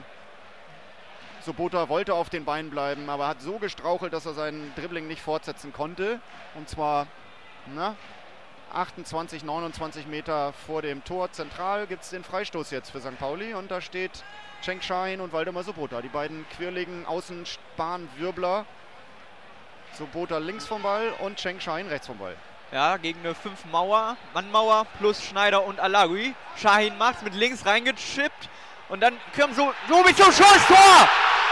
Sobotta wollte auf den Beinen bleiben, aber hat so gestrauchelt, dass er seinen Dribbling nicht fortsetzen konnte. Und zwar 28, 29 Meter vor dem Tor zentral gibt es den Freistoß jetzt für St. Pauli und da steht Cheng Shahin und Waldemar Sobota, die beiden quirligen Außenbahnwirbler. Sobota links vom Ball und Cheng Shahin rechts vom Ball. Ja, gegen eine 5-Mann-Mauer plus Schneider und Alagui. Shahin macht's mit links reingechippt und dann kommt Sobich zum Schusstor!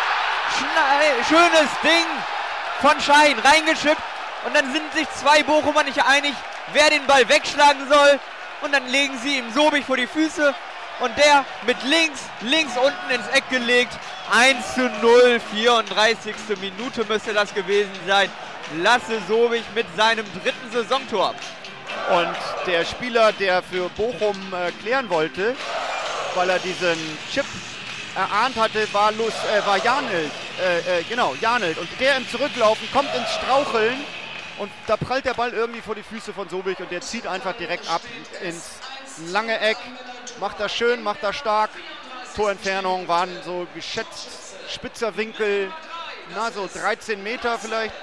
Schönes Ding von Shahin reingeschippt und dann sind sich zwei Bochumer nicht einig, wer den Ball wegschlagen soll und dann legen sie ihm Sobich vor die Füße und der mit links unten ins Eck gelegt. 1:0, 34. Minute müsste das gewesen sein. Lasse Sobich mit seinem 3. Saisontor. Und der Spieler, der für Bochum klären wollte, weil er diesen Chip erahnt hatte, war Janelt. Janelt. Und der im Zurücklaufen kommt ins Straucheln und da prallt der Ball irgendwie vor die Füße von Sobich und der zieht einfach direkt ab ins lange Eck. Macht das schön, macht das stark. Torentfernung waren so geschätzt spitzer Winkel, so 13 Meter vielleicht.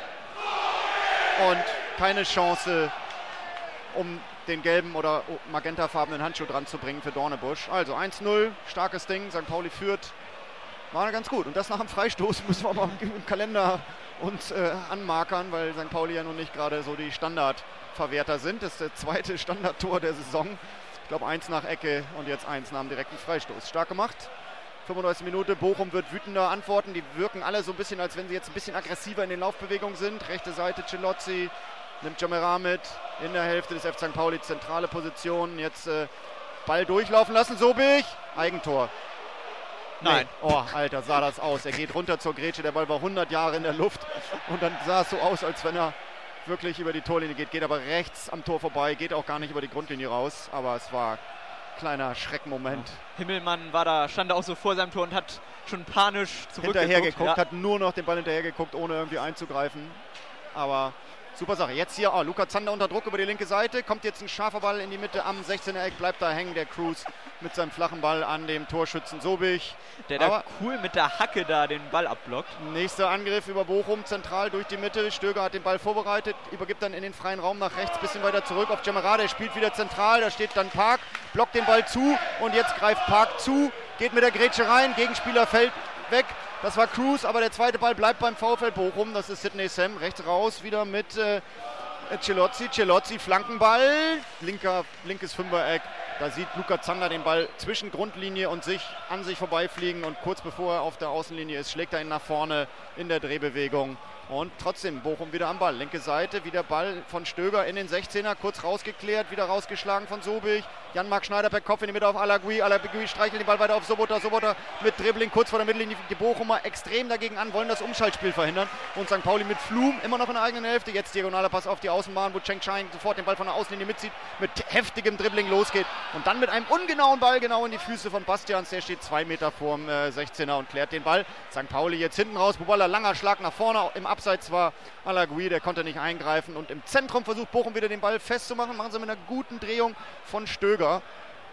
Und keine Chance, um den gelben oder magentafarbenen Handschuh dran zu bringen für Dornebusch. Also 1:0, starkes Ding, St. Pauli führt. War ganz gut. Und das nach dem Freistoß müssen wir mal im Kalender uns anmarkern, weil St. Pauli ja nun nicht gerade so die Standardverwerter sind. Das ist der zweite Standardtor der Saison. Ich glaube 1 nach Ecke und jetzt 1 nach dem direkten Freistoß. Stark gemacht. 35 Minute, Bochum wird wütender antworten. Die wirken alle so ein bisschen, als wenn sie jetzt ein bisschen aggressiver in den Laufbewegungen sind. Rechte Seite Celozzi, nimmt Jamera mit. In der Hälfte des FC St. Pauli, zentrale Position. Jetzt Ball durchlaufen lassen, Sobich. Eigentor. Nein. Nee. Oh, Alter, sah das aus. Er geht runter zur Grätsche, der Ball war 100 Jahre in der Luft. Und dann sah es so aus, als wenn er wirklich über die Torlinie geht aber rechts am Tor vorbei, geht auch gar nicht über die Grundlinie raus. Aber es war kleiner Schreckmoment. Ja. Himmelmann stand da auch so vor seinem Tor und hat schon panisch hinterher geguckt, hat nur noch den Ball hinterher geguckt, ohne irgendwie einzugreifen. Aber super Sache. Jetzt hier, Luca Zander unter Druck über die linke Seite. Kommt jetzt ein scharfer Ball in die Mitte am 16er Eck. Bleibt da hängen, der Cruz mit seinem flachen Ball an dem Torschützen Sobich. Der da cool mit der Hacke da den Ball abblockt. Nächster Angriff über Bochum, zentral durch die Mitte. Stöger hat den Ball vorbereitet, übergibt dann in den freien Raum nach rechts, bisschen weiter zurück auf Jamera. Der spielt wieder zentral, da steht dann Park, blockt den Ball zu und jetzt greift Park zu, geht mit der Grätsche rein, Gegenspieler fällt weg. Das war Cruz, aber der zweite Ball bleibt beim VfL Bochum. Das ist Sidney Sam, rechts raus, wieder mit Celozzi, Flankenball, linkes Fünfereck. Da sieht Luca Zander den Ball zwischen Grundlinie und an sich vorbeifliegen und kurz bevor er auf der Außenlinie ist, schlägt er ihn nach vorne in der Drehbewegung. Und trotzdem Bochum wieder am Ball. Linke Seite, wieder Ball von Stöger in den 16er, kurz rausgeklärt, wieder rausgeschlagen von Sobich. Jan-Marc Schneider per Kopf in die Mitte auf Alagui. Alagui streichelt den Ball weiter auf Sobota. Sobota mit Dribbling kurz vor der Mittellinie. Die Bochumer extrem dagegen an, wollen das Umschaltspiel verhindern. Und St. Pauli mit Flum immer noch in der eigenen Hälfte. Jetzt diagonaler Pass auf die Außenbahn, wo Cheng Shahin sofort den Ball von der Außenlinie mitzieht, mit heftigem Dribbling losgeht. Und dann mit einem ungenauen Ball genau in die Füße von Bastians. Der steht 2 Meter vorm 16er und klärt den Ball. St. Pauli jetzt hinten raus. Bubala, langer Schlag nach vorne. Im Abseits war Alagui, der konnte nicht eingreifen. Und im Zentrum versucht Bochum wieder den Ball festzumachen. Machen sie mit einer guten Drehung von Stöger,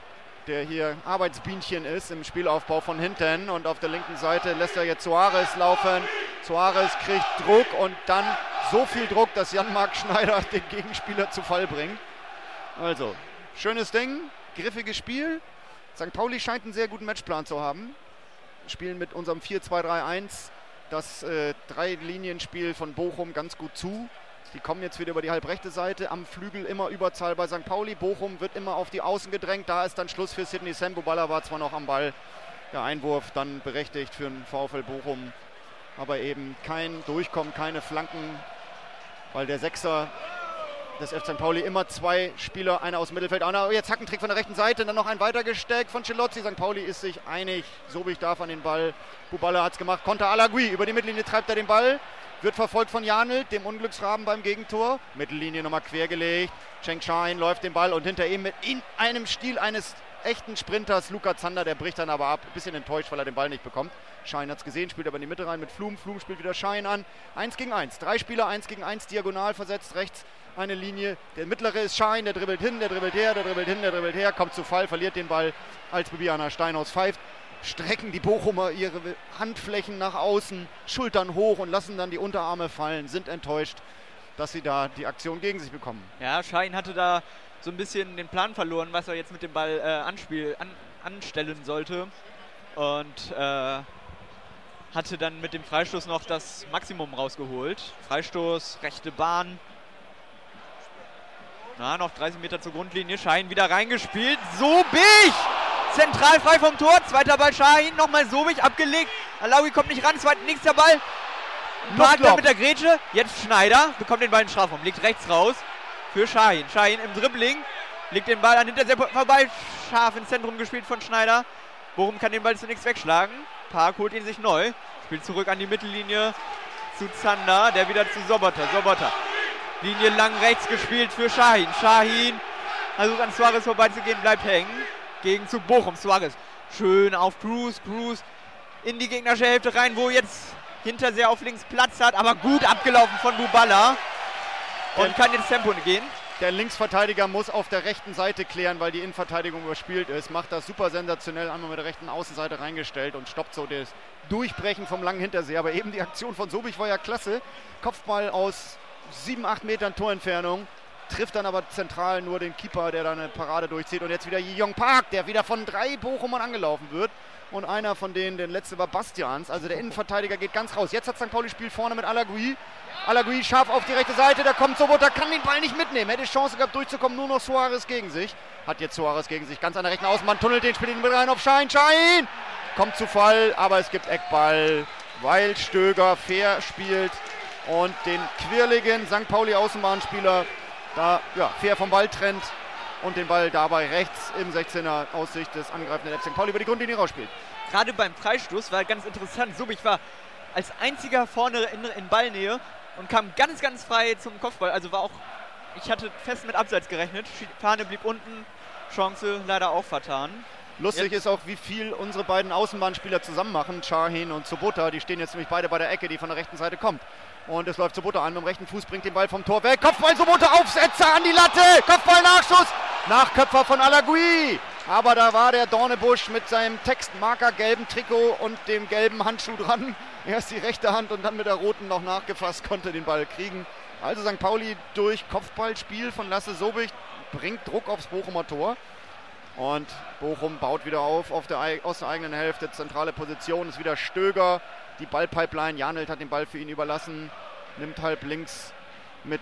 der hier Arbeitsbienchen ist im Spielaufbau von hinten. Und auf der linken Seite lässt er jetzt Soares laufen. Soares kriegt Druck und dann so viel Druck, dass Jan-Marc Schneider den Gegenspieler zu Fall bringt. Also, schönes Ding, griffiges Spiel. St. Pauli scheint einen sehr guten Matchplan zu haben. Spielen mit unserem 4-2-3-1 das Drei-Linien-Spiel von Bochum ganz gut zu. Die kommen jetzt wieder über die halbrechte Seite. Am Flügel immer Überzahl bei St. Pauli. Bochum wird immer auf die Außen gedrängt. Da ist dann Schluss für Sidney Sam. Bubala war zwar noch am Ball. Der Einwurf dann berechtigt für den VfL Bochum. Aber eben kein Durchkommen, keine Flanken. Weil der Sechser des FC St. Pauli immer 2 Spieler, einer aus dem Mittelfeld. Jetzt Hackentrick von der rechten Seite. Dann noch ein weiter gesteckt von Celozzi. St. Pauli ist sich einig. Sobich darf an den Ball. Bubala hat es gemacht. Konter Alagui. Über die Mittellinie treibt er den Ball. Wird verfolgt von Janelt, dem Unglücksraben beim Gegentor. Mittellinie nochmal quergelegt. Cheng Shahin läuft den Ball und hinter ihm mit in einem Stil eines echten Sprinters Luca Zander, der bricht dann aber ab. Ein bisschen enttäuscht, weil er den Ball nicht bekommt. Shahin hat es gesehen, spielt aber in die Mitte rein mit Flum. Flum spielt wieder Shahin an. 1 gegen 1. 3 Spieler, 1 gegen 1, diagonal versetzt, rechts eine Linie. Der mittlere ist Shahin, der dribbelt hin, der dribbelt her, der dribbelt hin, der dribbelt her, kommt zu Fall, verliert den Ball, als Bibiana Steinhaus pfeift. Strecken die Bochumer ihre Handflächen nach außen, Schultern hoch und lassen dann die Unterarme fallen, sind enttäuscht, dass sie da die Aktion gegen sich bekommen. Ja, Shahin hatte da so ein bisschen den Plan verloren, was er jetzt mit dem Ball anstellen sollte. Und hatte dann mit dem Freistoß noch das Maximum rausgeholt. Freistoß, rechte Bahn. Noch 30 Meter zur Grundlinie. Şahin wieder reingespielt. Sobich! Zentral frei vom Tor. Zweiter Ball Şahin. Nochmal Sobich abgelegt. Alaoui kommt nicht ran. Nächster Ball. Park da mit der Grätsche. Jetzt Schneider. Bekommt den Ball in den Strafraum. Legt rechts raus. Für Şahin. Şahin im Dribbling. Legt den Ball an Hinterseite vorbei. Scharf ins Zentrum gespielt von Schneider. Bochum kann den Ball zunächst wegschlagen. Park holt ihn sich neu. Spielt zurück an die Mittellinie zu Zander. Der wieder zu Sobota. Linie lang rechts gespielt für Şahin. Şahin versucht an Suarez vorbeizugehen, bleibt hängen. Gegen zu Bochum. Suarez schön auf Cruz. Cruz in die gegnerische Hälfte rein, wo jetzt Hinterseher auf links Platz hat. Aber gut abgelaufen von Buballa. Und kann jetzt Tempo gehen. Der Linksverteidiger muss auf der rechten Seite klären, weil die Innenverteidigung überspielt ist. Macht das super sensationell, einmal mit der rechten Außenseite reingestellt und stoppt so das Durchbrechen vom langen Hinterseher. Aber eben die Aktion von Sobich war ja klasse. Kopfball aus 7-8 Metern Torentfernung. Trifft dann aber zentral nur den Keeper, der da eine Parade durchzieht. Und jetzt wieder Ji-Young Park, der wieder von 3 Bochumern angelaufen wird. Und einer von denen, der letzte war Bastians. Also der Innenverteidiger geht ganz raus. Jetzt hat St. Pauli Spiel vorne mit Alaoui. Alaoui scharf auf die rechte Seite. Da kommt Sobota, kann den Ball nicht mitnehmen. Hätte Chance gehabt durchzukommen, nur noch Suarez gegen sich. Hat jetzt Suarez gegen sich. Ganz an der rechten Außenbahn, tunnelt den, spielt ihn mit rein auf Şahin. Şahin kommt zu Fall, aber es gibt Eckball, weil Stöger fair spielt und den quirligen St. Pauli Außenbahnspieler da fair vom Ball trennt und den Ball dabei rechts im 16er aus Sicht des angreifenden FC St. Pauli über die Grundlinie rausspielt. Gerade beim Freistoß war ganz interessant. Sobich war als einziger vorne in Ballnähe und kam ganz, ganz frei zum Kopfball. Also ich hatte fest mit Abseits gerechnet. Fahne blieb unten, Chance leider auch vertan. Lustig ist auch, wie viel unsere beiden Außenbahnspieler zusammen machen, Şahin und Sobota. Die stehen jetzt nämlich beide bei der Ecke, die von der rechten Seite kommt. Und es läuft Sobota an, mit dem rechten Fuß bringt den Ball vom Tor weg. Kopfball Sobota, Aufsetzer an die Latte. Kopfball, Nachschuss. Nachköpfer von Alaoui. Aber da war der Dornebusch mit seinem Textmarker gelben Trikot und dem gelben Handschuh dran. Erst die rechte Hand und dann mit der roten noch nachgefasst, konnte den Ball kriegen. Also St. Pauli durch Kopfballspiel von Lasse Sobich bringt Druck aufs Bochumer Tor. Und Bochum baut wieder auf aus der eigenen Hälfte. Zentrale Position ist wieder Stöger. Die Ballpipeline, Janelt hat den Ball für ihn überlassen. Nimmt halb links mit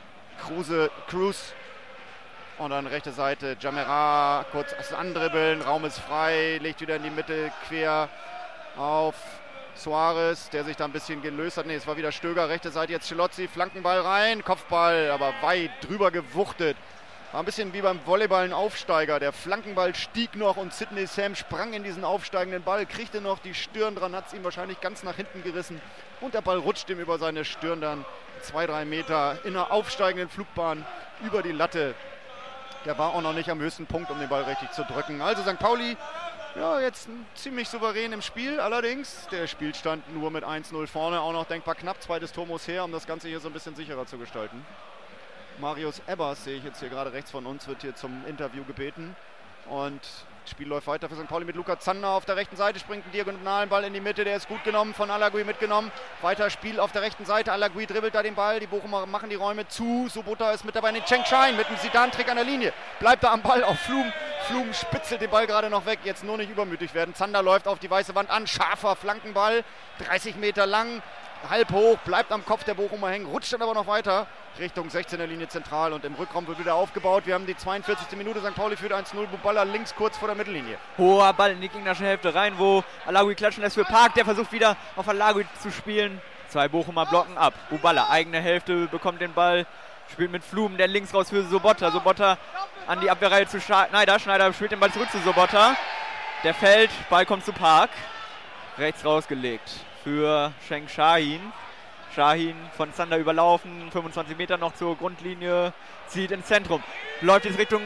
Cruz. Und dann rechte Seite Camara, kurz andribbeln, Raum ist frei, legt wieder in die Mitte quer auf Suarez, der sich da ein bisschen gelöst hat. Ne, es war wieder Stöger, rechte Seite jetzt Schelozzi, Flankenball rein, Kopfball, aber weit drüber gewuchtet. War ein bisschen wie beim Volleyball ein Aufsteiger. Der Flankenball stieg noch und Sidney Sam sprang in diesen aufsteigenden Ball, kriegte noch die Stirn dran, hat es ihm wahrscheinlich ganz nach hinten gerissen. Und der Ball rutscht ihm über seine Stirn dann 2-3 Meter in einer aufsteigenden Flugbahn über die Latte. Der war auch noch nicht am höchsten Punkt, um den Ball richtig zu drücken. Also St. Pauli, jetzt ziemlich souverän im Spiel. Allerdings der Spielstand nur mit 1-0 vorne, auch noch denkbar knapp. Zweites Tor muss her, um das Ganze hier so ein bisschen sicherer zu gestalten. Marius Ebbers, sehe ich jetzt hier gerade rechts von uns, wird hier zum Interview gebeten. Und das Spiel läuft weiter für St. Pauli mit Luca Zander auf der rechten Seite, springt einen diagonalen Ball in die Mitte, der ist gut genommen, von Alaoui mitgenommen. Weiter Spiel auf der rechten Seite, Alaoui dribbelt da den Ball, die Bochumer machen die Räume zu, Sobota ist mit dabei, den Cenk Şahin mit einem Zidane-Trick an der Linie, bleibt da am Ball auf Flum. Flum spitzelt den Ball gerade noch weg, jetzt nur nicht übermütig werden. Zander läuft auf die weiße Wand an, scharfer Flankenball, 30 Meter lang, halb hoch, bleibt am Kopf der Bochumer hängen, rutscht dann aber noch weiter Richtung 16er Linie zentral und im Rückraum wird wieder aufgebaut. Wir haben die 42. Minute, St. Pauli führt 1-0, Buballa links kurz vor der Mittellinie. Hoher Ball in die gegnerische Hälfte rein, wo Alaoui klatschen lässt für Park, der versucht wieder auf Alaoui zu spielen. 2 Bochumer blocken ab. Buballa, eigene Hälfte, bekommt den Ball, spielt mit Flum, der links raus für Sobota. Sobota an die Abwehrreihe zu Schneider. Schneider spielt den Ball zurück zu Sobota. Der fällt, Ball kommt zu Park. Rechts rausgelegt für Cenk Şahin. Şahin von Zander überlaufen, 25 Meter noch zur Grundlinie, zieht ins Zentrum. Läuft jetzt Richtung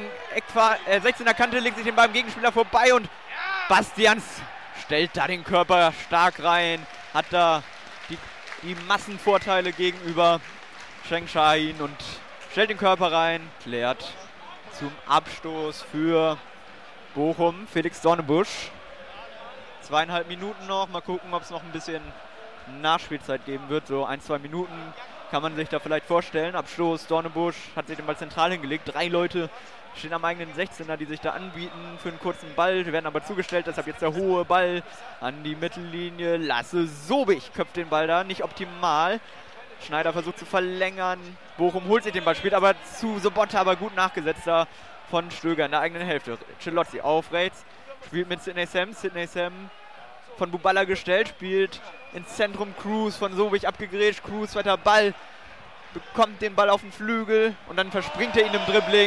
16er Kante, legt sich den beim Gegenspieler vorbei und Bastians stellt da den Körper stark rein, hat da die Massenvorteile gegenüber Cenk Şahin und stellt den Körper rein, klärt zum Abstoß für Bochum, Felix Dornebusch. 2,5 Minuten noch, mal gucken, ob es noch ein bisschen Nachspielzeit geben wird, so 1-2 Minuten. kann man sich da vielleicht vorstellen. Abstoß, Dornebusch hat sich den Ball zentral hingelegt. 3 Leute stehen am eigenen 16er, die sich da anbieten für einen kurzen Ball. Die werden aber zugestellt, deshalb jetzt der hohe Ball an die Mittellinie. Lasse Sobich köpft den Ball da, nicht optimal. Schneider versucht zu verlängern. Bochum holt sich den Ball, spielt aber zu Sobotta, aber gut nachgesetzt da von Stöger in der eigenen Hälfte. Celozzi auf rechts, spielt mit Sidney Sam. Sidney Sam von Buballa gestellt, spielt ins Zentrum. Cruz von Sobich abgegrätscht. Cruz, zweiter Ball, bekommt den Ball auf den Flügel und dann verspringt er ihn im Dribbling.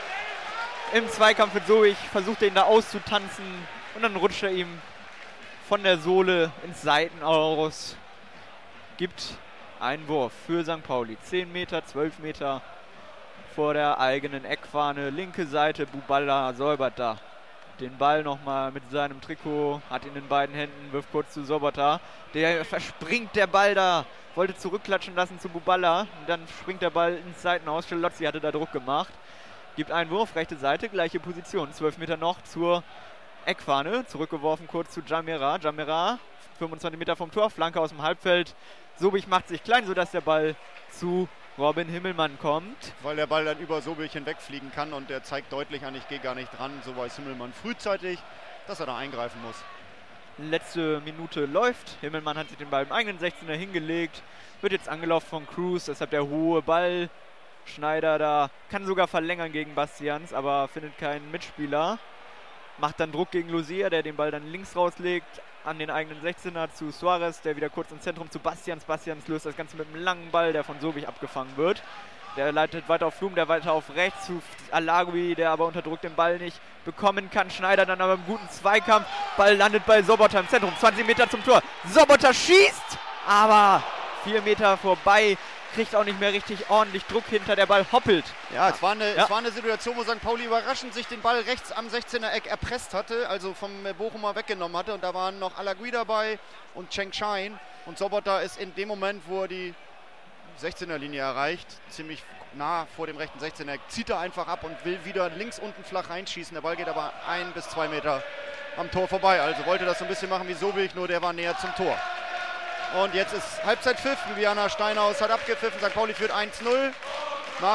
Im Zweikampf mit Sobich versucht er ihn da auszutanzen und dann rutscht er ihm von der Sohle ins Seitenaus. Gibt einen Wurf für St. Pauli. 10 Meter, 12 Meter vor der eigenen Eckfahne. Linke Seite, Buballa säubert da den Ball nochmal mit seinem Trikot, hat ihn in beiden Händen, wirft kurz zu Sobotta. Der verspringt, der Ball da, wollte zurückklatschen lassen zu Buballa. Und dann springt der Ball ins Seitenaus. Celozzi hatte da Druck gemacht. Gibt einen Wurf, rechte Seite, gleiche Position. 12 Meter noch zur Eckfahne. Zurückgeworfen kurz zu Jamera. Jamera, 25 Meter vom Tor, Flanke aus dem Halbfeld. Sobich macht sich klein, sodass der Ball zu Robin Himmelmann kommt. Weil der Ball dann über Sobich hinwegfliegen kann und der zeigt deutlich an, ich gehe gar nicht dran. So weiß Himmelmann frühzeitig, dass er da eingreifen muss. Letzte Minute läuft. Himmelmann hat sich den Ball im eigenen 16er hingelegt. Wird jetzt angelaufen von Cruz, deshalb der hohe Ball. Schneider da, kann sogar verlängern gegen Bastians, aber findet keinen Mitspieler. Macht dann Druck gegen Lucia, der den Ball dann links rauslegt, an den eigenen 16er zu Suarez, der wieder kurz ins Zentrum zu Bastians. Bastians löst das Ganze mit einem langen Ball, der von Sobich abgefangen wird. Der leitet weiter auf Flum, der weiter auf rechts zu Alagui, der aber unter Druck den Ball nicht bekommen kann. Schneider dann aber im guten Zweikampf. Ball landet bei Sobotta im Zentrum, 20 Meter zum Tor. Sobotta schießt, aber 4 Meter vorbei. Kriegt auch nicht mehr richtig ordentlich Druck hinter, der Ball hoppelt. Ja, es war eine Situation, wo St. Pauli überraschend sich den Ball rechts am 16er Eck erpresst hatte, also vom Bochumer weggenommen hatte. Und da waren noch Alagui dabei und Cheng Shain. Und Sobotta ist in dem Moment, wo er die 16er Linie erreicht, ziemlich nah vor dem rechten 16er Eck, zieht er einfach ab und will wieder links unten flach reinschießen. Der Ball geht aber 1 bis 2 Meter am Tor vorbei. Also wollte das so ein bisschen machen wie Sobich, nur der war näher zum Tor. Und jetzt ist Halbzeitpfiff. Viviana Steinhaus hat abgepfiffen. St. Pauli führt 1-0. Nach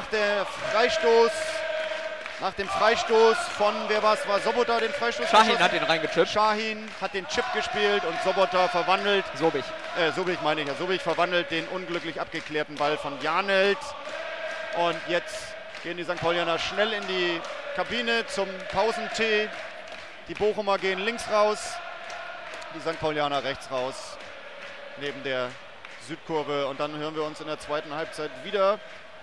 dem Freistoß von, wer war es? War Sobotta den Freistoß? Shahin hat den reingechippt. Shahin hat den Chip gespielt und Sobotta verwandelt. Sobich. Sobich meine ich ja. Sobich verwandelt den unglücklich abgeklärten Ball von Janelt. Und jetzt gehen die St. Paulianer schnell in die Kabine zum Pausentee. Die Bochumer gehen links raus. Die St. Paulianer rechts raus. Neben der Südkurve, und dann hören wir uns in der zweiten Halbzeit wieder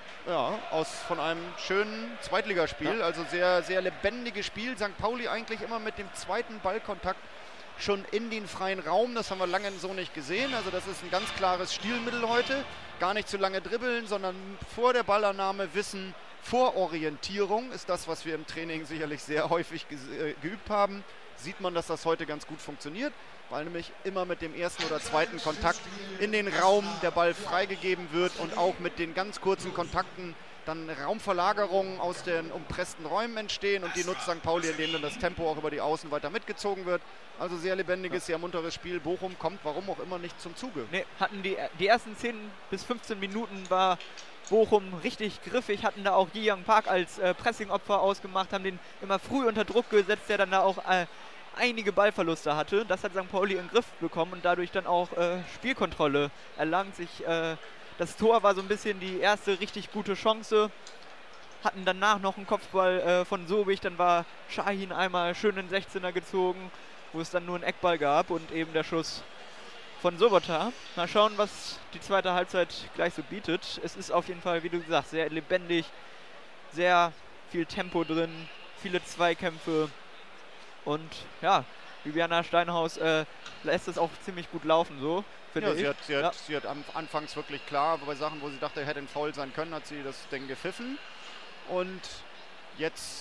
von einem schönen Zweitligaspiel, also sehr, sehr lebendiges Spiel. St. Pauli eigentlich immer mit dem zweiten Ballkontakt schon in den freien Raum, das haben wir lange so nicht gesehen, also das ist ein ganz klares Stilmittel heute, gar nicht zu lange dribbeln, sondern vor der Ballannahme wissen, Vororientierung ist das, was wir im Training sicherlich sehr häufig geübt haben. Sieht man, dass das heute ganz gut funktioniert, weil nämlich immer mit dem ersten oder zweiten Kontakt in den Raum der Ball freigegeben wird und auch mit den ganz kurzen Kontakten dann Raumverlagerungen aus den umpressten Räumen entstehen und die nutzt St. Pauli, indem dann das Tempo auch über die Außen weiter mitgezogen wird. Also sehr lebendiges, sehr munteres Spiel. Bochum kommt, warum auch immer, nicht zum Zuge. Nee, hatten die ersten 10 bis 15 Minuten war Bochum richtig griffig, hatten da auch Ji Young Park als Pressingopfer ausgemacht, haben den immer früh unter Druck gesetzt, der dann da auch einige Ballverluste hatte. Das hat St. Pauli in den Griff bekommen und dadurch dann auch Spielkontrolle erlangt. Das Tor war so ein bisschen die erste richtig gute Chance. Hatten danach noch einen Kopfball von Sobich, dann war Shahin einmal schön in den 16er gezogen, wo es dann nur einen Eckball gab und eben der Schuss von Sobotta. Mal schauen, was die zweite Halbzeit gleich so bietet. Es ist auf jeden Fall, wie du sagst, sehr lebendig, sehr viel Tempo drin, viele Zweikämpfe. Und ja, Viviana Steinhaus lässt es auch ziemlich gut laufen, so finde ich. Sie hat anfangs wirklich klar, bei Sachen, wo sie dachte, er hätte ein Foul sein können, hat sie das Ding gepfiffen. Und jetzt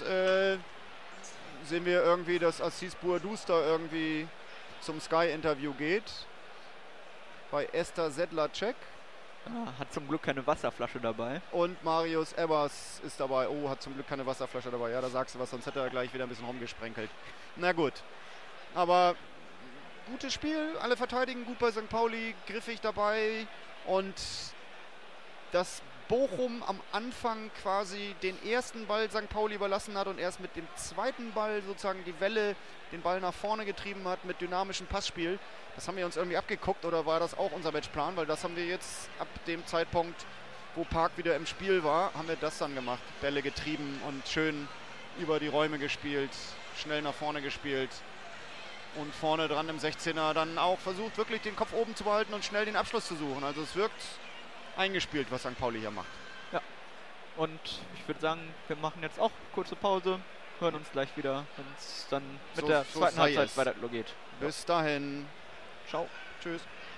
sehen wir irgendwie, dass Assis Bourdous da irgendwie zum Sky-Interview geht. Bei Esther Sedlacek. Hat zum Glück keine Wasserflasche dabei. Und Marius Ebbers ist dabei. Oh, hat zum Glück keine Wasserflasche dabei. Ja, da sagst du was, sonst hätte er gleich wieder ein bisschen rumgesprenkelt. Na gut. Aber gutes Spiel. Alle verteidigen gut bei St. Pauli. Griffig dabei. Und dass Bochum am Anfang quasi den ersten Ball St. Pauli überlassen hat und erst mit dem zweiten Ball sozusagen die Welle den Ball nach vorne getrieben hat mit dynamischem Passspiel. Das haben wir uns irgendwie abgeguckt, oder war das auch unser Matchplan? Weil das haben wir jetzt ab dem Zeitpunkt, wo Park wieder im Spiel war, haben wir das dann gemacht. Bälle getrieben und schön über die Räume gespielt, schnell nach vorne gespielt. Und vorne dran im 16er dann auch versucht, wirklich den Kopf oben zu behalten und schnell den Abschluss zu suchen. Also es wirkt eingespielt, was St. Pauli hier macht. Ja, und ich würde sagen, wir machen jetzt auch kurze Pause, hören uns gleich wieder, wenn es dann mit der zweiten Halbzeit weiter geht. Bis dahin. Ciao. Tschüss.